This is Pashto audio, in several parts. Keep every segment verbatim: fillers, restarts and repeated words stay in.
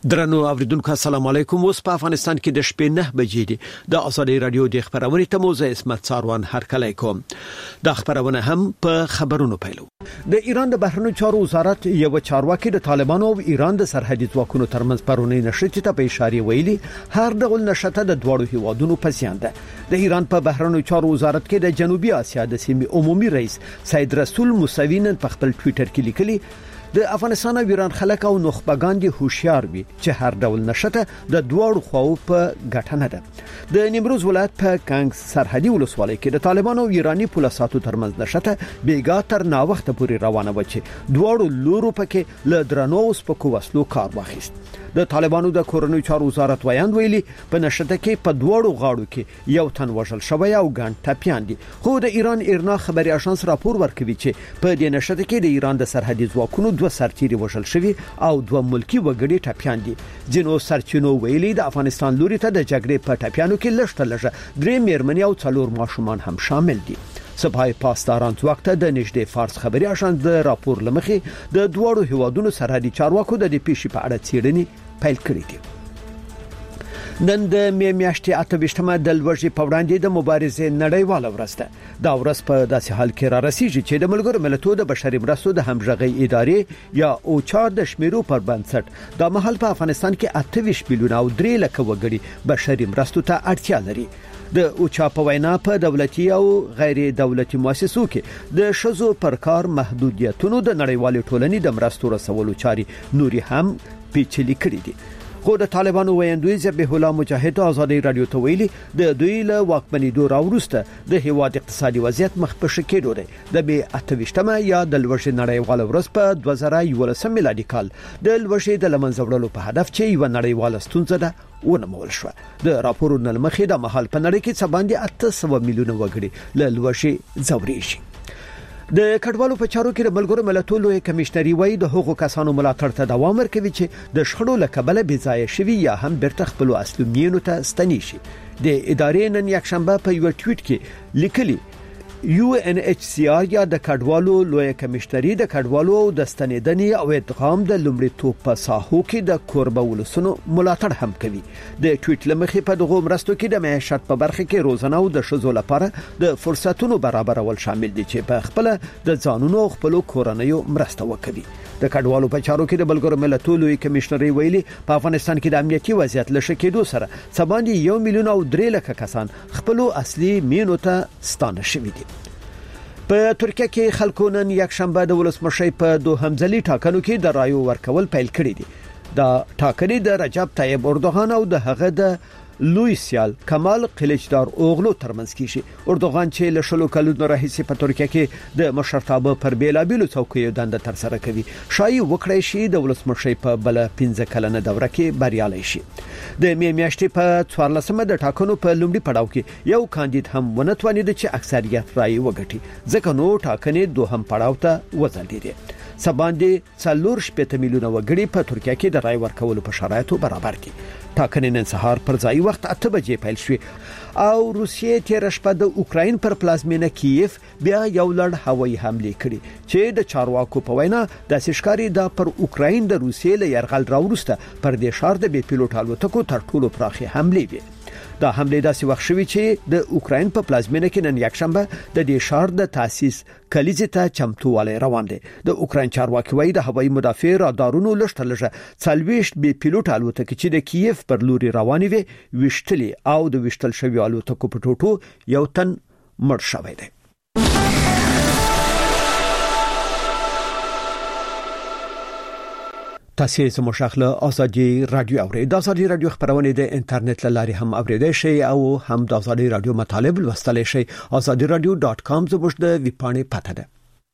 درنو اوریدونکو السلام علیکم. اوس په افغانستان کې د شپې نه بجې دي. د آزادي رادیو د خبرونې ته موزه اسمت څاروان هرکلی کوم. د خبرونه هم په خبرونو پیلو. د ایران د بهرنیو چارو وزارت یو چارواکي د طالبانو او ایران د سرحدي ځواکونو ترمنځ پرونی نشته ته په اشاره ویلي هر ډول نشته د دوړو هیوادونو په زیان ده. د ایران په بهرنیو چارو وزارت کې د جنوبي اسیا د سیمې عمومي رئیس سید رسول موسوی نن په خپل ټوئیټر کې لیکلي د افغانستان او ایران خلک او نخبگان دي هوشیار وي چې هر ډول نشته د دوړو خواو په ګټه نه ده. د نیمروز ولایت په کانګ سرحدي ولسوالۍ کې د طالبانو او ایرانی پولیساتو ترمنځ نشته بیګا تر نا وخت پورې روانه و چې دوړو لورو پکې ل درنو سپکو وسلو کار واخیست. د طالبانو د کورنیو چارو وزارت ویاند ویلي په نشته کې په دوړو غاړو کې یو تن وژل شوی او ګڼ ټپیان دي. خو د ایران ایرنا خبري اژانس راپور ورکوي چې په دې نشته کې د ایران د سرحدي ځواکونو دوه سرتیري وژل شوی او دوه ملکی وګړي ټپیان دي. ځینو سرچینو ویلي د افغانستان لوري ته د جګړې په ټپیانو کې لږ لږه درې میرمنې او څلور ماشومان هم شامل دي. سپای پاسداران وخت د نږدې فارس خبري اژانس د راپور لمخې د دوړو هیوادونو سرحدي چارواکو د دې پیښې په اړه څېړنې پیل کړې دي. نن د می میاشتې اته ویشتمه د لوږې په وړاندې د مبارزې نړیواله ورځ ده. دا ورځ په داسې حال کې را رسیږي چې د ملګرو ملتونو د بشري مرستو د همغږي ادارې یا اوچا د شمیرو پر بنسټ د محل په افغانستان کې اته ویشت میلیونه او درې لک وګړي بشري مرستو ته اړتیا لري. د اوچا په وینا په دولتي او غیر دولتي مؤسسو کې د شذو پر کار محدودیتونو د نړیوال ټولنې د مرستو رسولو چاري نوري هم پیچلي کړې دي. خو د طالبانو ویاندوی ذبیح الله مجاهد آزادي رادیو ته ویلي د دوی له واکمنېدو راوروسته د هیواد اقتصادي وضعیت مخ په ښه کېدو دی. د به اته ویشتمه یا د لوږې نړیواله ورځ په دوه زره یولسم میلادي کال د لوږې د لمنځه وړلو په هدف چې یو نړیواله ستونزه ده ونمول شو. د راپورونو لمخې د محل په نړۍ کې څه باندې اته سوه میلیونه وګړي له لوږې ځوريږي. د کډوالو په چارو کې د ملګرو ملتونو لوی کمشنري وایي د حقوقو کسانو ملاتړ ته دوام ورکوي چې د شخړو له کبله بې ځایه شوي یا هم بیرته خپل اصلي مینو ته ستنې شي. د ادارې نن یک شنبه په یو ټویټ کې لیکلي یو ان ایچ سی آر یا د کډوالو لوی کمشنري د کډوالو او د ستنېدنې او ادغام د لومړیتوب په ساحو کې د کوربه ولسونو ملاتړ هم کوي. د ټویټ لمخې په دغه مرستو کې د معیشت په برخه کې روزانه او د شذو لپاره د فرصتونو برابرول شامل دي چې په خپل د ځانونو او خپل کورنیو مرسته وکړي. د کډوالو په چارو کې د بلګرو ملتونو لوی کمشنري ویلي په افغانستان کې د امنیتي وضعیت لږ کېدو سره سباندې یو میلیون او درې لک کسان خپل اصلي مینو ته ستانه شوي دي. په ترکیه کې خلکو نن یک شنبه د ولسمشر په دوهم ځلي ټاکنو کې د رایو ورکول پیل کړی دي. دا ټاکنې د رجب طیب اردوغان او د هغه د لوی سیال کمال قلیچدار اوغلو ترمنځ کیږي. اردوغان چې له شلو کلونو راهیسې په ترکیه کې د مشرتابه پر بیلابیلو څوکیو دنده تر سره کوي شایي وکړای شي د ولسمشر په بل پنځه کلنه دوره کې بریالي شي. د می میاشتې په څوارلسمه د ټاکنو په لومړي پړاو کې یو کاندید هم ونتوانید چې اکثریت رائے وګټي ځکه نو ټاکنې دوهم پړاو ته وځلېدې. سباندې څلور شپږ میلیونه وګړي په ترکیه کې د رائے ورکولو په شرایطو برابر دي. ټاکنې نن سهار پر ځای وخت اته بجې پیل شوې او روسیې تیر شپه د اوکراین پر پلازمینه کیف بیا یو لړ هوایي حمله کړې چې د چارواکو په وینا د سشکاري د پر اوکراین د روسیې له يرغل راوروسته پر دې شار د بي پيلوټ الوتکو تر ټولو پراخه حمله وي. دا حمله داسې وخت شوې چې د اوکراین په پلازمینه کې نن یک شنبه د دې شار د تاسیس کلیزه ته چمتووالی روان دي. د اوکراین چارواکي وایي د هوایي مدافع رادارونو لږ لږه څلويشت بي پيلوټ الوتکې چې د کیف پر لوري روانې وي وشتلې او د وشتل شوی الوتکو په ټوټو یو تن مړ شوی دی. تاسو زموږ شاخله آزادي رادیو اورئ. د آزادي رادیو خبرونه د انټرنیټ لاري هم اوریدئ شئ او هم د آزادي رادیو مطالب لوستلی شئ. آزادي رادیو ډاټ کام زموږ د ویبپاڼې پته ده.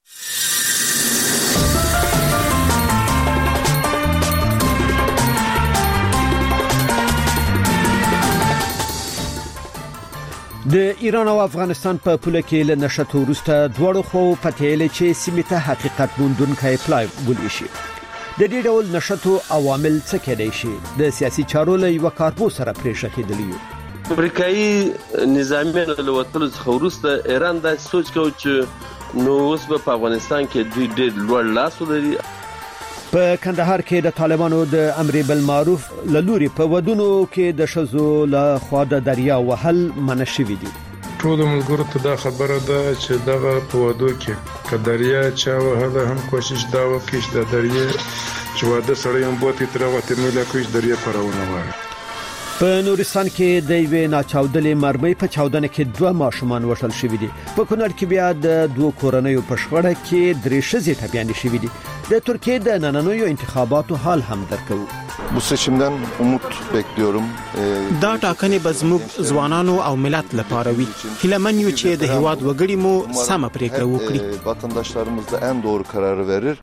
د ایران او افغانستان په پوله کې له نشټو وروسته دواړو خو پټېل چې سیمه ته حقیقت موندونکي پلای ولې شي. د دې ډول نشټو عوامل څه کېدای شي؟ د سیاسي چارو له یو کارپو سره پرېښه کېدلی. امریکایي نظامیان له وټلو څخه وروسته ایران دا سوچ کوي چې نو اوس په افغانستان کې دوی ډېر لوړ لاس لري. په کندهار کې د طالبانو د امر بالمعروف لوري په ودونو کې د شذو له خوا د دریا وهل منشوي دي. ټول ملګرو ته دا خبره ده چې دغه په ودو کې که دریا چا وهله هم کوشش دا وکړي چې د دریا چې واده سړی هم بوتي تر وته مله کوي دریا پرونه وایي. په نورستان کې د یوې ناچاودلې مرمۍ په چاودنه کې دوه ماشومان وژل شوي دي. په کونړ کې بیا د دوه کورنیو په شخړه کې درې ښځې ټپیانې شوي دي. د ترکیه د نننیو انتخاباتو حال هم درکو. Bu seçimden umut bekliyorum. دا ټاکنې به زموږ ځوانانو او ملت لپاره وي. هیلهمن یو چې د هیواد وګړي مو سمه پریکړه وکړي. Vatandaşlarımız da en doğru kararı verir.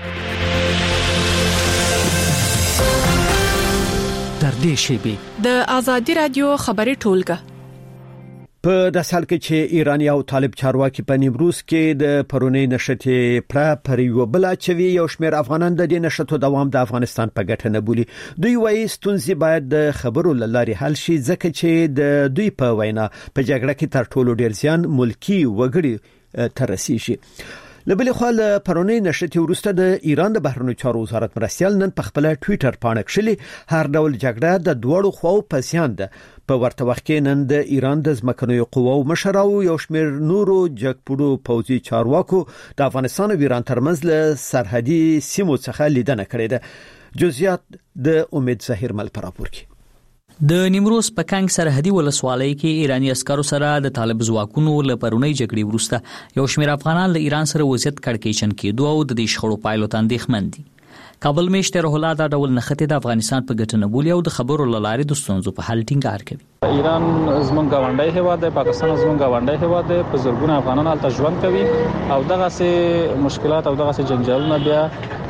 در دې شیبه د آزادي رادیو خبري ټولګه په د سال کې چې ایرانی او طالب چارواکي په نیمروز کې د پرونی نشټې پړه پر یو بل چوي یو شمېر افغانان د دې نشټو دوام د افغانستان په ګټه نه بولي. دوی وايي ستونزې باید د خبرو لاري حل شي ځکه چې د دوی په وینا په جګړه کې تر ټولو ډیر زیان ملکی وګړي ترسيږي. لبل خو له پرونی نشټې ورسته د ایران د بهرنیو چارو وزارت مرستيال نن په خپل ټوئیټر باندې کښلي هر ډول جګړه د دوړو خو په سیان ده. په ورته وخت کې نن د ایران د ځمکنیو قواو مشراو یو شمېر نورو جګپړو پوځي چارواکو د افغانستان او ایران ترمنځ له سرحدي سیمو څخه لیدنه کړې ده. جزئیات د امید ظاهر مل پر راپور کې. د نیمروز په کانګ سرحدي ولسوالۍ کې ایرانی عسکرو سره د طالب ځواکونو له پرونی جګړې وروسته یو شمېر افغانان له ایران سره وضعیت کړکېچن کېدو او د دې شخړو پایلو ته اندېښمن دي. کابل میشته روح الله دا ډول نخته د افغانستان په ګټه نه بولي او د خبرو لارې د ستونزو په حل ټینګار کوي. ایران زمونږ گاونډي هیواد دی، پاکستان زمونږ گاونډي هیواد دی، په زرګونه افغانان هلته ژوند کوي او دغه سه مشکلات او دغه سه جنجالونه بیا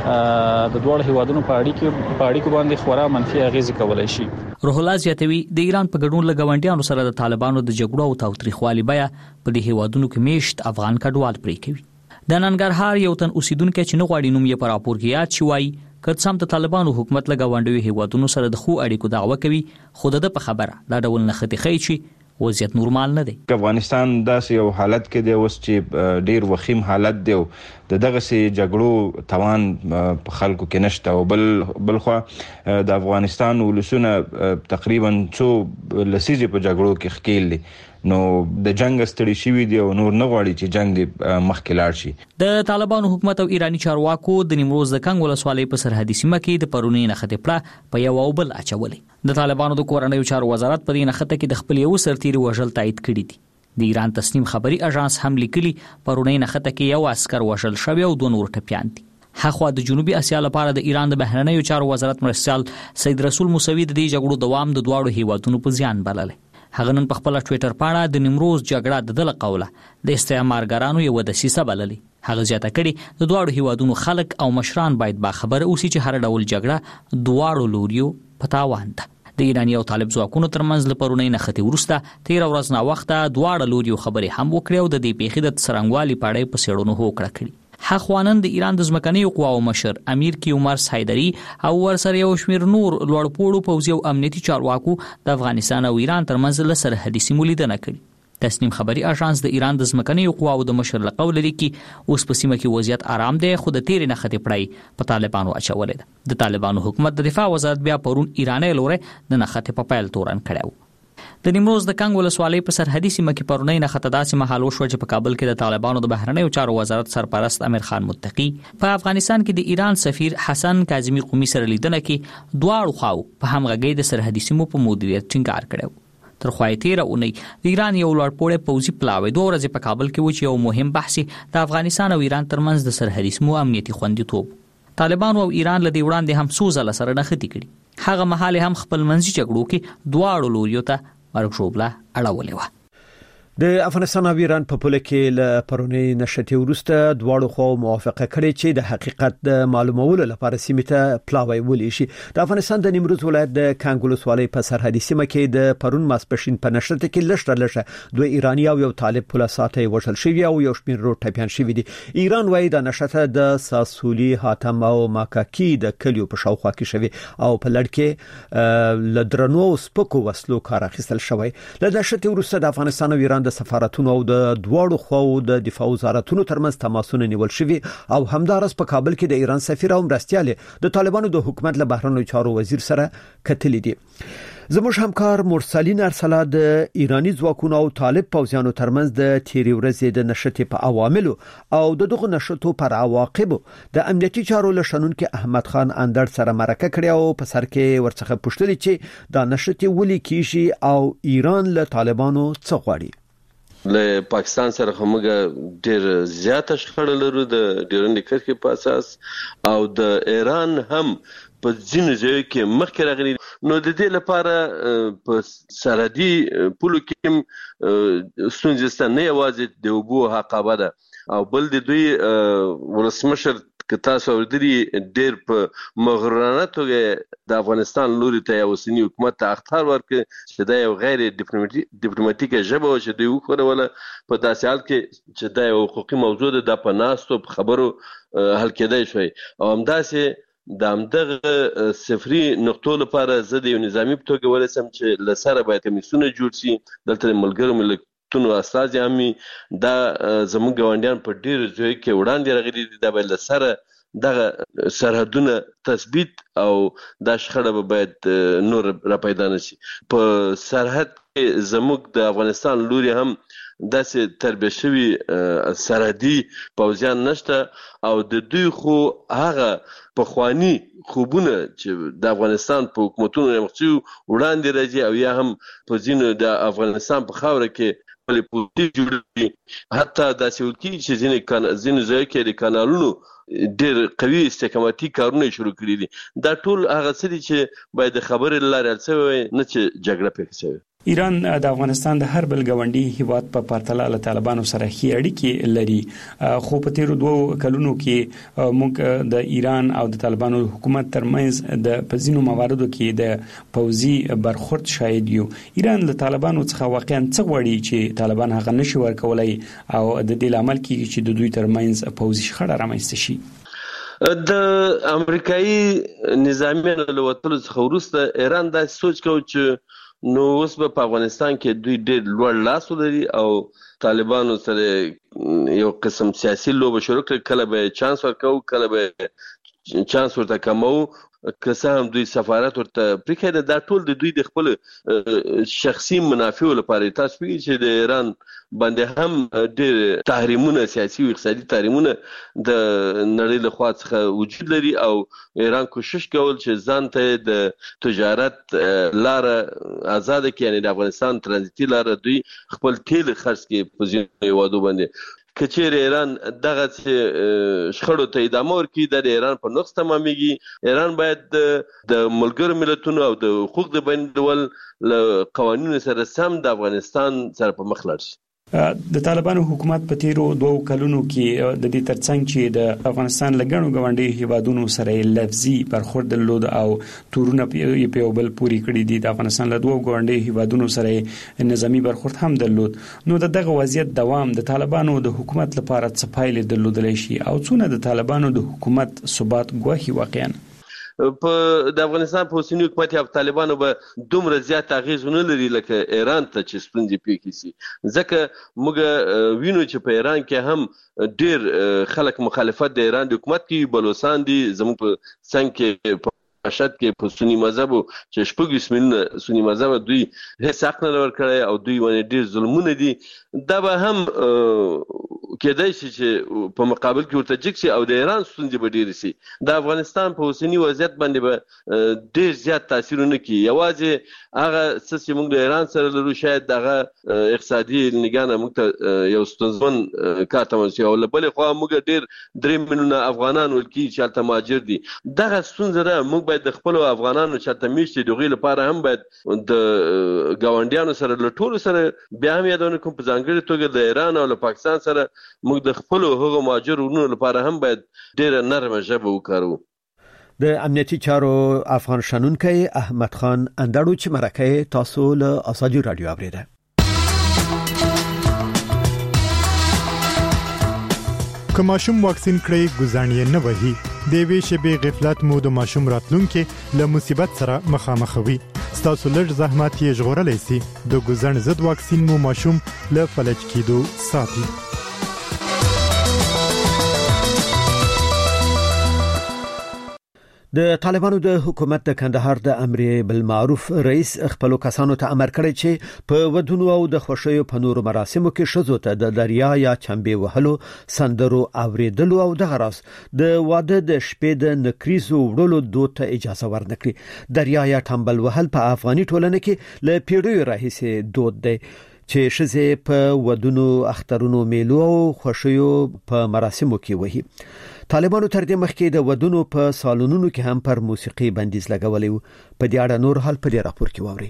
د دوه هیوادونو په اړیکو په اړیکو باندې خورا منفي اغیز کولای شي. روح الله زیاتوي د ایران په ګډون له گاونډیانو سره د طالبانو د جګړو او تاوتریخوالي بیا په دې هیوادونو کې میشت افغان کډوال پرې کوي. د ننګرهار یو تن اوسیدونکو چې نه غواړي نوم یې پر راپور کې یاد شي وایي که سم د طالبانو حکومت له گاونډیو هیوادونو سره د خو اړیکو دعوه کوي خو د په خبره دا ډول نه ختی خی شي وضعیت نورمال نه دی. افغانستان داسې یو حالت کې دی اوس چې ډیر وخیم حالت دی د دغه سي جګړو توان په خلکو کې نشته او بل بل خو د افغانستان ولسونه تقریبا څو لسیزې په جګړو کې خکېل دي نو د جنگ ستړي شوی دی او نور نه غواړي چې جنگ دی مخکې لاړ شي. د طالبانو حکومت او ایرانی چارواکو د نیمروز د کانګ ولسوالۍ په سرحدي سیمه کې د پرونی نخته پړه په یو او بل اچولې. د طالبانو د کورنیو چارو وزارت په دې نخته کې د خپل یو سرتیري وژل تایید کړی دی. د ایران تسنیم خبري اژانس هم لیکلي پرونی نخته کې یو عسكر وژل شوی او دوه نور ټپیان دي. هغه د جنوبي اسیا لپاره د ایران د بهرنیو چارو وزارت مرستيال سید رسول موسوي د دې جګړو دوام د دواړو هیوادونو په زیان بلل. هغه نن په خپل ټوئیټر باندې د نیمروز جګړه د دل قوله د استعمارګرانو یو د سیسه بللي. هغه زیاته کړي د دواړو هیوادونو خلک او مشران باید با خبر اوسي چې هر ډول جګړه دواړو لوریو په تاوان ده. د ایرانی او طالب ځواکونو ترمنځ لپاره نه ختی ورسته تیر ورځ نا وخته دواړو لوریو خبرې هم وکړې او د دې پیښې د سرنګوالي پاړې په سیړونو هوکړه کړې. حخوانن د ایران د ځمکنیو قواو مشر امیر کی عمر حیدری او ورسره یو شمیر نور لوړپوړو پوځي او امنیتي چارواکو د افغانستان او ایران ترمنځ له سرحدي سیمو لیدنه کړې. تسنیم خبري اژانس د ایران د ځمکنیو قواو د مشر لقول لري کې اوس په سیمه کې وضعیت آرام دی خو د تیر نه خطې پړای په طالبانو اچولې ده. د طالبانو حکومت د دفاع وزارت بیا پرون ایراني لورې د نه خطې په پایل تورن کړو. د نیمروز د کانګ ولسوالۍ په سرحدي سیمه کې پرونی نه خطه داسې مهال وشو چې په کابل کې د طالبانو د بهرنیو چارو وزارت سرپرست امیر خان متقی په افغانستان کې د ایران سفیر حسن کاظمی قومي سره لیدنه کې دواړو خواو په همغږي د سرحدي سیمو په مدیریت ټینګار کړو. تر خوای تیر اونۍ د ایران یو لوړپوړی پوځي پلاوی دوه ورځې په کابل کې و چې یو مهم بحث د افغانستان او ایران ترمنځ د سرحدي سیمو امنیتي خوندیتوب. طالبانو او ایران له دې وړاندې هم څو ځله سره نښتې کړي. هغه مهال هم خپل منځي جګړو کې دواړو لوریو ته ورکشوبله اړولې و. د افغانستان او ایران په پوله کې له پرونی نشټي ورسته دواړو خو موافقه کړې چې د حقیقت د معلومولو لپاره سیمه ته پلاوی ولې شي. د افغانستان د نیمروز ولایت د کانګ ولسوالۍ په سرحدي سیمه کې د پرون ماسپښین په نشټه کې لښته لښه دوه ایرانی او یو طالب پوله ساتي وژل شوی او یو شمېر رو ټپیان شوی دي. ایران وايي د نشټه د ساسولي حاتم او ماکاکی د کلیو په شاوخوا کې شوی او په لړ کې لدرنو سپکو وسلو کار اخیستل شوی. له نشټه ورسته د افغانستان او ایران د د سفارتونو او د دواړو خواو د دفاع وزارتونو ترمنځ تماسونه نیول شوي او همدارس په کابل کې د ایران سفیر او مرستیال د طالبانو د حکومت له بهرنیو چارو وزیر سره کتلې دي. زموږ همکار مرسلین ارسلا د ایرانی ځواکونو او طالب پوځیانو ترمنځ د تیری ورځې د نشټې په عواملو او د دغه نشټو پر عواقبو د امنیتي چارو لشنون کې احمد خان اندړ سره مرکه کړې او په سر کې ورڅخه پوښتنه چې دا نشټې ولې کیږي او ایران له طالبانو څه غواړي. له پاکستان سره همغه ډیر زیات شخړه لرو د ډیرنډ کرښې په اساس او د ایران هم په ځینو ځایو کې مخکې راغلي. نو د دې لپاره په سرحدي پولو کې ستونزې نه یوازې د اوبو حقابه ده او بل د دوی ولسمشر که تاسو ورته ډیر په مغرورانه توګه د افغانستان لوري ته یو سنی حکومت ته اختیار ورکړ چې دا یو غیر ډیپلوماټیکه ژبه او چې دوی وکړوله په داسې حال کې چې دا یو حقوقي موضوع ده د پناستو خبرو حل کېدای شوی او همداسې د همدغه صفري نقطو لپاره زه د یو نظامی په توګه ولسم چې لسره باید کمیسونه جوړ شي. دلته ملګرو ملتونو استازي هم دا زموږ ګاونډیان په ډیر ځای کې وړاندې راغلي دي دا باید لسره دغه سرحدونه تثبیت او دا شخړه باید نور را پیدا نشي. په سرحد کې زموږ د افغانستان لوري هم داسې تربیه شوي سرحدي پوځیان نشته او د دوی خو هغه پخوانی خوبونه چې د افغانستان په حکومتونو مخچو وړاندې راځي او یا هم په ځینو د افغانستان په خاوره کې بلې پولیټیک جوړوي حتی داسې وکړي چې ځینې ځینو ځایو کې د کانالونو ډېر قوي استحکاماتي کارونه شروع کړي دي. دا ټول هغه څه دي چې باید د خبرې له لارې حل شوی نه چې جګړه پیښه شوې. ایران د افغانستان د هر بل ګاونډي هیواد په پرتله له طالبانو سره ښې اړیکې لري خو په تیرو دوو کلونو کې موږ د ایران او د طالبانو حکومت ترمنځ د پزینو مواردو کې د پوزي برخورد شاهد یو. ایران له طالبانو څخه واقعا څه غواړي چې طالبان هغه نشي ورکولای او د دې لامل کې چې د دوی ترمنځ پوزي شخړه رامنځته شي. د امریکایي نظامیانو له وتلو څخه وروسته ایران دا سوچ کوي چې نو اوس په افغانستان کې دوی ډېر لوړ لاس ولري او طالبانو سره یو قسم سیاسي لوبه شروع کړي. کله به چانس ورکو کله به چانس ورته کمو که څه هم دوی سفارت ورته پرېښی. دا ټول د دوی د خپل شخصي منافعو لپاره. تاسو پوهېږئ چې د ایران باندې هم ډېر تحریمونه سیاسي او اقتصادي تحریمونه د نړۍ له خوا څخه وجود لري او ایران کوشش کول چې ځان ته د تجارت لاره آزاده کړي یعنې د افغانستان ترانزیتي لاره دوی خپل تیل خرڅ کړي په ځینو هیوادو باندې. کچیر ایران دغه شخړو ته ادامه ورکړي د ایران په نقص تمامېږي. ایران باید د ملګرو ملتونو او د حقوق د بین الډول له قوانینو سره سم د افغانستان سره په مخ لاړ شي. د طالبانو حکومت په تیرو دوو کلونو کې د دې ترڅنګ چې د افغانستان لګڼو غونډي هیوادونو سره لفظي برخورد درلود او تورونه په یو بل پوری کړی دي. د افغانستان له دوو غونډي هیوادونو سره نظامی برخورد هم درلود. نو دغه وضعیت دوام د طالبانو د حکومت لپاره څه پایلې درلودلی شي او څونه د طالبانو د حکومت ثبات ګواهي واقعا؟ په د افغانستان په اوسنی حکومت یا طالبانو به دومره زیات اغیز نه لري لکه ایران ته چې ستونزې پیښې شي. ځکه موږ وینو چې په ایران کې هم ډیر خلک مخالفت د ایران د حکومت کې بلوچستان دي زموږ په څنګ کې اشد کې په سنی مذهب چې شپږ اسمنه سنی مذهب دوی هیڅ حق نه ورکړي او دوی باندې ډیر ظلمونه دي. دا به هم کېدای شي چې په مقابل کې ورته جګ شي او د ایران ستونزې به ډېرې شي. د افغانستان په اوسني وضعیت باندې به ډېر زیات تاثیر ونه کړي. یوازې هغه څه چې موږ د ایران سره لرو شاید هغه اقتصادي نگاه موږ ته یو ستونزمن کار تمام شي او له بلې خوا موږ ډېر درې میلیونه افغانان ولکي چې هلته مهاجر دي. دغه ستونزه ده. موږ باید د خپلو افغانانو چې هلته میشت دي د هغوی لپاره هم باید د ګاونډیانو سره له ټولو سره بیا هم یادونه کوم په ځانګړې توګه د ایران او له پاکستان سره موږ د خپل هغو مهاجر ورونو لپاره هم باید ډېره نرمه ژبه وکاروو. د امنیتي چارو افغان شنونکی احمد خان اندړو چې مرکه تاسو له ازادي رادیو اوریده. که ماشوم واکسین کړی ګزانې نه وهي د وی شبي غفلت مو د ماشوم راتلونکي له مصیبت سره مخامخ وي. ستاسو لږ زحمت یې ژغورلی سي. د ګوزن ضد واکسین مو ماشوم له فلج کېدو ساتي. د طالبانو د حکومت د کندهار د امر بالمعروف رئیس خپل کسانو ته امر کړی چې په ودونو او د خوشیو په نورو مراسمو کې شذو ته د دریا یا چمبې وهلو، سندرو اوریدلو او د غراس د واده د شپې د نکریزو وړلو دود ته اجازه ورنکړي. دریا یا ټمبل وهل په افغاني ټولنه کې له پیړیو راهیسې دود دی چې شذې په ودونو، اخترونو، میلو او خوشیو په مراسمو کې وهي. طالبانو تر دې مخکې د ودونو په سالونونو کې هم پر موسیقي بندیز لګولې و. په دې اړه نور حال په دې راپور کې واوري.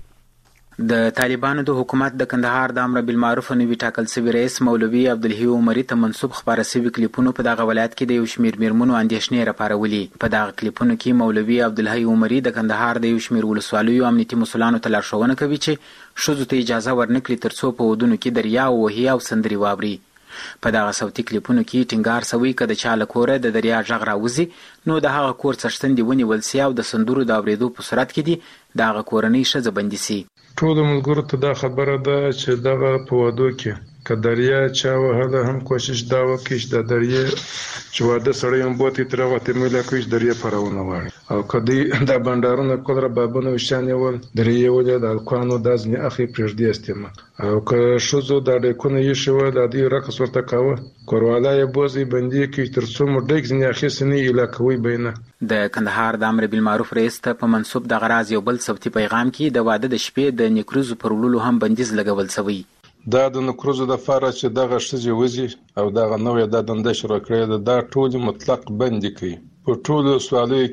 د طالبانو د حکومت د کندهار د امر بالمعروف نوی ټاکل شوی رئیس مولوي عبدالحی عمری ته منسوب خبره شوی کلیپونو په دغه ولایت کې د یو شمیر میرمنو اندېښنې راپارولې. په دغه کلیپونو کې مولوي عبدالحی عمری د کندهار د یو شمیر ولسوالیو امنیتي مسولانو ته لارښوونه کوي چې شذو ته اجازه ورنکړي ترڅو په ودونو کې دریا وهي او سندري واوري. په دغه صوتي کلیپونو کې ټینګار شوی کده چا له کوره د دریا غږ راوځي نو د هغه کور څښتن دی ونیول سي او د سندرو د اوریدو په صورت کې دی دغه کورنۍ ښځه بندي سي. ټول ملګرو ته دا خبره ده چې دغه په وادو کې که دریا چا وهله هم کوشش دا وکړي چې د دریا چې واده سړی هم بوتي تر وته مله کوي دریا پرونه وایي او کدی د بندارونو کولره بابونو شانې ول دریا ولې د الکوانو دازنی اخی پرېږدي استعمال او که شوزو د ډکونه یې شو د دې رقص ورته کاوه کورواله یې بوزي بندي کې تر څو مډک ځنی اخی سنی علاقوي بینه. د کندهار د امر بالمعروف رئیس ته په منسوب د غراز یو بل صوتي پیغام کې د واده د شپې د نیکروزو پر وړلو هم بندیز لګول شوی. دا د نکروزو د فاره چې دغه شذې وزي او دغه نوې د دنده شروع کړې ده دا ټول مطلق بند کړي. په ټولو سوالونو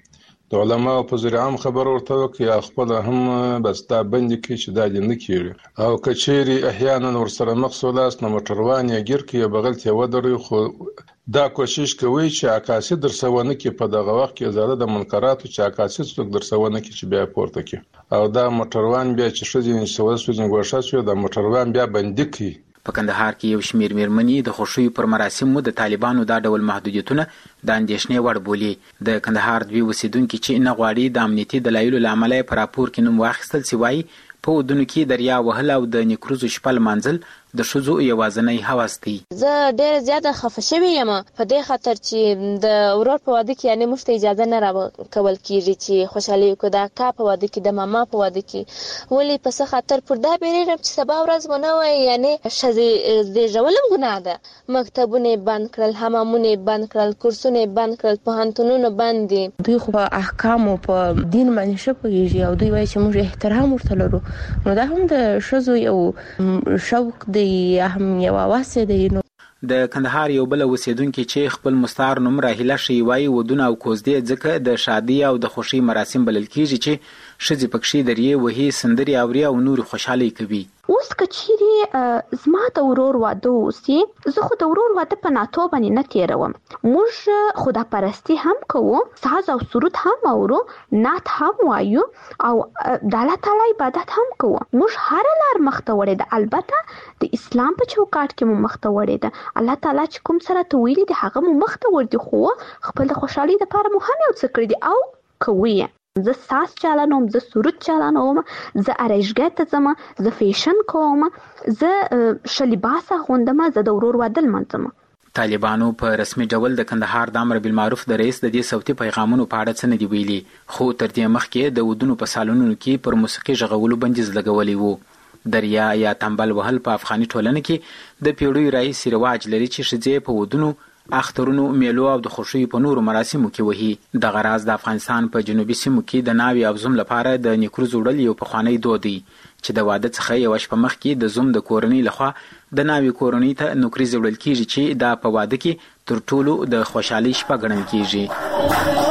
کې د علماو په ذریعه هم خبر ورته وکړي خپل هم بس دا بند کړي چې دا دې نه کیږي او کچېری احیانا ورسره مخصوص نه موټروان یې ګر کې بغلت ودري خو دا کوشش کوي چې عکاسي درسونه کې په دغه وخت کې زړه د منکراتو چې عکاسي څوک درسونه کې چې بیا پورته کې او دا موټروان بیا چې شذې نشو سوزن ګوښه شو دا موټروان بیا بندي کوي. په کندهار کې یو شمیر میرمنې د خوشیو پر مراسمو د طالبانو دا ډول محدودیتونه د اندېښنې وړ بولي. د کندهار دوی اوسیدونکي چې نه غواړي د امنیتي دلایلو له امله په راپور کې نوم واخیستل شي وایي په ودونو کې دریا وهل او د نیکروزو شپه لمانځل د شذو یوازنی هوس دی. زه ډېر زیاته خفه شوې یم په دې خاطر چې د ورور په واده کې یعنې موږ ته اجازه نه راکول کېږي چې خوشحالي وکړو. د اکا په واده کې د ماما په واده کې ولې په څه خاطر پر دا بیریږم چې سبا ورځ ونه وایي یعنې ښځې زېږول هم ګناه ده. مکتبونه یې بند کړل، حمامونه یې بند کړل، کورسونه یې بند کړل، پوهنتونونه بند دي. دوی خو په احکامو په دین باندې ښه پوهېږي او دوی وایي چې موږ احترام ورته لرو نو دا هم د ښځو یو شوق دی یا هم یو واسه دی. د کندهار یو بل اوسیدونکي چې خپل مستعار نوم راهیله شي وایي ودونه او کوزدې ځکه د شادي او د خوشي مراسم بلل کیږي چې ښځې پکښې درې وهي، سندري اوري او نور خوشحالي کوي. اوس کچيري زما د ورور واده اوسي زه خو د ورور واده په ناتو باندې نه تیروم. موږ خدا پرستی هم کوو، ساز او سرود هم اورو، نعت هم وایو او د الله تعالی عبادت هم کوو. موږ هر لار مخته وړې ده، البته د اسلام په چوکاټ کې مو مخته وړې ده. الله تعالی چې کوم سره ته ویلي دي هغه مو مخته ور دي خو خپل د خوشحالي لپاره مو هم یو څه کړی دي او کوي. زه ساز چالانوم، زه سرود چالانوم، زه ارایشګاه ته ځم، زه فیشن کوم، زه ښه لباس اغوندم، زه د ورور واده لمانځم. طالبانو په رسمي ډول د کندهار د امر بالمعروف د رئیس د دې صوتي پیغامونو په اړه څه نه دی ویلي خو تر دې مخکې د ودونو په سالونونو کې پر موسیقي غږولو بندیز لګولی وو. دریا یا تمبل وهل په افغاني ټولنه کې د پیړیو راهیسې رواج لري چې ښځې په ودونو، اخترونو، میلو او د خوښیو په نورو مراسمو کې وهي. دغه راز د افغانستان په جنوبي سیمو کې د ناوې او زوم لپاره د نیکروزو وړل یو پخوانی دود دی چې د واده څخه یوه شپه مخکې د زوم د کورنۍ لخوا د ناوې کورنۍ ته نوکریزې وړل کیږي چې دا په واده کې تر ټولو د خوشحالۍ شپه ګڼل کیږي.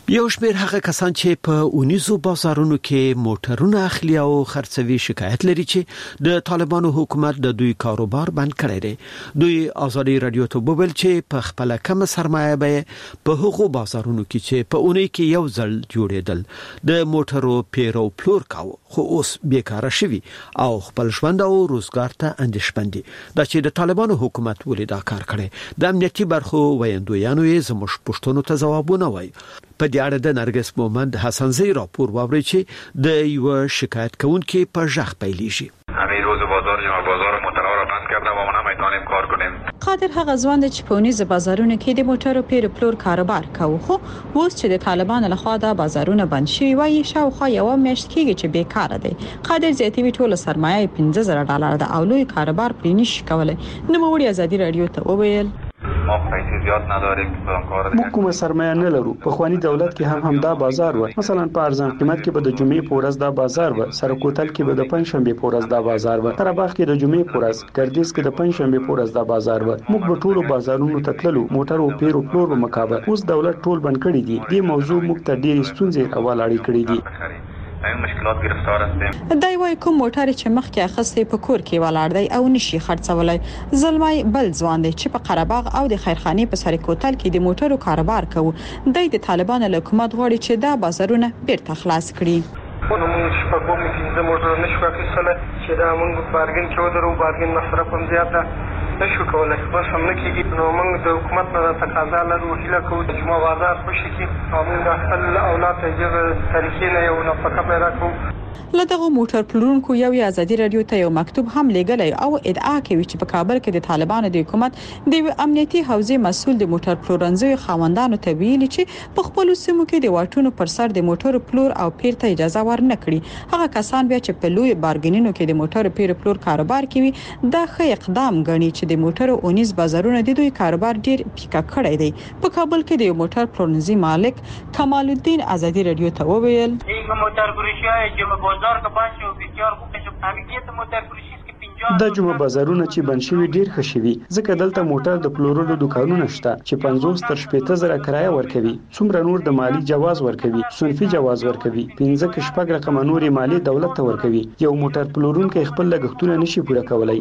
یو شمېر هغه کسان چې په اونیزو بازارونو کې موټرونه اخلي او خرڅوي شکایت لري چې د طالبانو حکومت د دوی کاروبار بند کړی دی. دوی آزادي رادیو ته وویل چې په خپل کم سرمایه به په هغو بازارونو کې چې په اونۍ کې یو ځل جوړېدل د موټرو پیرو پلور کاوه خو اوس بیکاره شوي او خپل ژوند او روزګار ته اندېښمن دي. دا چې د طالبانو حکومت ولې دا کار کړی د امنیتي برخو ویاندویانو یې زموږ پوښتنو ته ځوابونه وایي. په دې اړه د نرګس مومند حسنزی راپور واوري چې د یو شکایت کوونکي په ژغ پیلیږي. همین روز بازار جمع بازار موترها را بند کرده و ما نمیتونیم کار کنیم. قادر هغه ځوان چې په ونیز بازارونو کې د موټرو پیر پلور کاروبار کوي خو اوس چې د طالبانو لخوا د بازارونه بند شوي وایي شاوخوا یو میاشت کېږي چې بیکاره دي. قادر زیاتوي ټول سرمایه پنځه زره ډالر د اولوی کاروبار پرې نشي کولای. نو موږ ازادي رادیو ته وویل ما پیسې زیات نداریم که فلان کار موږ کومه سرمایه نه لرو. په خواني دولت کې هم هم دا بازار و. مثلا په ارزان قیمت کې به د جمعې په ورځ دا بازار و. سرکوتل کې به د پنځشنبه په ورځ دا بازار و. قرهباغ کې د جمعې په ورځ، ګردیز کې د پنځشنبه په ورځ دا بازار و. موږ په ټولو بازارونو ته تللو، موټر او پیرو پلور په مقابل. اوس دولت ټول بند کړی دی. دې موضوع موږ ته ډېر ستونزې حواله کړې دي. این مشکلات گرفتار هستیم. دای وای کوم موټر چې مخکې اخستې په کور کې ولاړ دی او نشي خرڅولای. زلمای بل ځوان دی چې په قرهباغ او د خیرخانه په سر کوتل کې د موټرو کاروبار کوي. د د طالبانو حکومت غواړي چې دا بازارونه بیرته خلاص کړي. خو موږ شپږ کوم چې موټر نشو اخیستل چې دا موږ بارګین کې ودرو بارګین مصرف هم زیاته نشو کولای. بس هم نه کېږي. نو موږ د حکومت نه تقاضا لرو هیله کوو چې جمعه بازار خوشي کړي او موږ خپل اولاد ته یې طریقې نه یو نفقه پیدا کوو. لدغه موټر پلورونکو یو ازادي رادیو ته یو مکتوب هم لګلای او ادعا کوي چې په کابل کې د طالبانو د حکومت د امنیتي حوزې مسول د موټر پلورنځي خاوندانو ته ویلي چې په خپل سیمو کې د واټونو پر سر د موټر پلور او پیر ته اجازه ورنکړي. هغه کسان بیا چې په لوی بارګینونو کې د موټر پیر پلور کاروبار کوي دا ښه اقدام ګڼي چې د موټر اونیز بازارونه د دوی کاروبار ډیر پیکا کړی دی. په کابل کې د موټر پلورنځي مالک کمال الدین ازادي رادیو ته وویل این موټر فروشی چې بازار کا باشه او بسیار خوب شو امنیت موټر فروشی د جمعه بازارونه چې بند شوي ډیر ښه شوي ځکه دلته موټر د پلورلو دکانونه شته چې پنځوس تر شپږ زره کرایه ورکوي. څومره نور د مالی جواز ورکوي، صنفي جواز ورکوي، پنځه کې شپږ رقم نور مالی دولت ته ورکوي. یو موټر پلورونکی خپل لګښتونه نشي پوره کولای.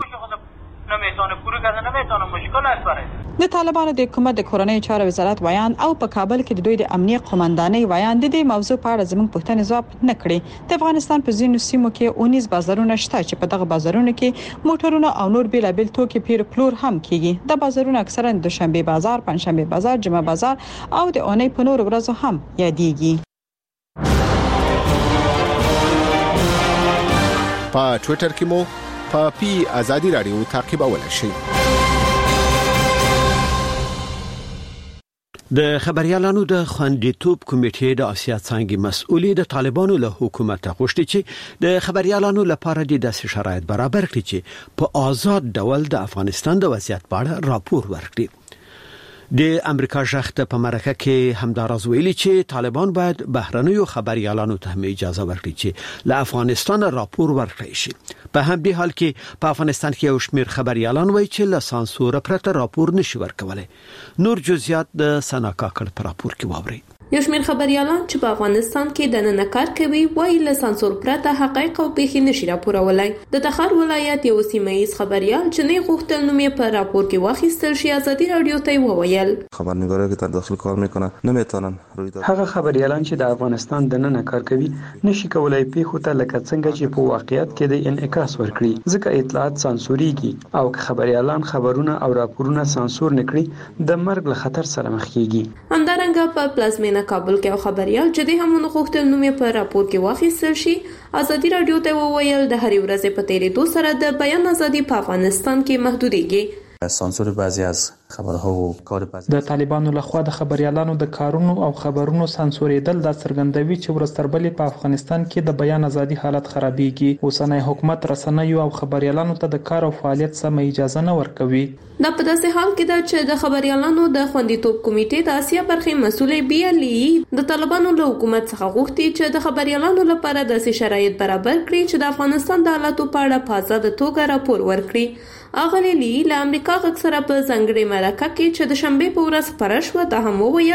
د طالبانو د حکومت د کورنۍ چارو وزارت ویان او په کابل کې د دوی د امنیت قومندانۍ ویان د دې موضوع په اړه زموږ پوښتنې ځواب نه کړي. د افغانستان په ځینو سیمو کې اونیز بازارونه شته چې په دغه بازارونو کې موټرونه او نور بیلابل توکي پیر پلور هم کیږي. د بازارونو اکثرا د دوشنبه بازار، پنځشنبه بازار، جمعه بازار او د اونۍ په نور ورځو هم یادېږي. په ټوئیټر کې مو په پی ازادي رادیو تعقیبولای شئ. د خبريالانو د خوندیتوب کمیټې د آسیا څنګه مسؤلي د طالبانو له حکومت غوښتي چې د خبريالانو لپاره د داسې شرایط برابر کړي چې په آزاد ډول د افغانستان د وضعیت په اړه راپور ورکړي. د امریکا ژغته په مرکه کې همدارز ویلي چې طالبان باید بهرنیو خبريالانو ته اجازه ورکړي چې له افغانستان راپور ورکړي شي. په همدې حال کې په افغانستان کې یو شمېر خبريالان وایي چې له سانسور پرته راپور نشي ورکولای. نور جزئیات د سناکا کړ په راپور کې واوري. یو شمېر خبريالان چې په افغانستان کې د نن کار کوي وایي له سانسور پرته حقایق او پیښې نشي راپورولای. د تخار ولایت یو سیمه‌ایز خبريال چې نه غوښتل نوم یې په راپور کې واخیستل شي ازادي رادیو ته وویل خبرنگاری که در داخل کار میکنه نمیتونن روی هغه خبريالان چې د افغانستان د نن کار کوي نشي کولای پیښو ته لکه څنګه چې په واقعیت کې د انعکاس ورکړي ځکه اطلاعات سانسوريږي او خبريالان خبرونه او راپورونه سانسور نکړي د مرګ له خطر سره مخ کیږي. همدارنګه په پلازمینه کابل کې خبريال چې د همونو غوښتل نوم یې په راپور کې واخیستل شي ازادي رادیو ته وویل د هرې ورځې په تیریدو سره د بیان ازادي په افغانستان کې محدودېږي. سانسور بعضی از خبرها و کار بعضی د طالبانو لخوا د خبريالانو د کارونو او خبرونو سانسورېدل د څرګندوي چې ورستربلې په افغانستان کې د بیان ازادي حالت خرابېږي. اوسنی حکومت رسنیو او خبريالانو ته د کار او فعالیت سم اجازه نه ورکوي. دا په داسې حال کې ده چې د خبريالانو د خوندیتوب کمیټې د اسیا برخې مسؤل بیالي د طالبانو له حکومت څخه غوښتي چې د خبريالانو لپاره داسې شرایط برابر کړي چې د افغانستان د حالاتو په اړه په آزاده توګه راپور ورکړي. اغلی لی له امریکا غږ سره په ځنګړې مرکه کې چې د شنبه په ورځ خبره شوه دا هم وویل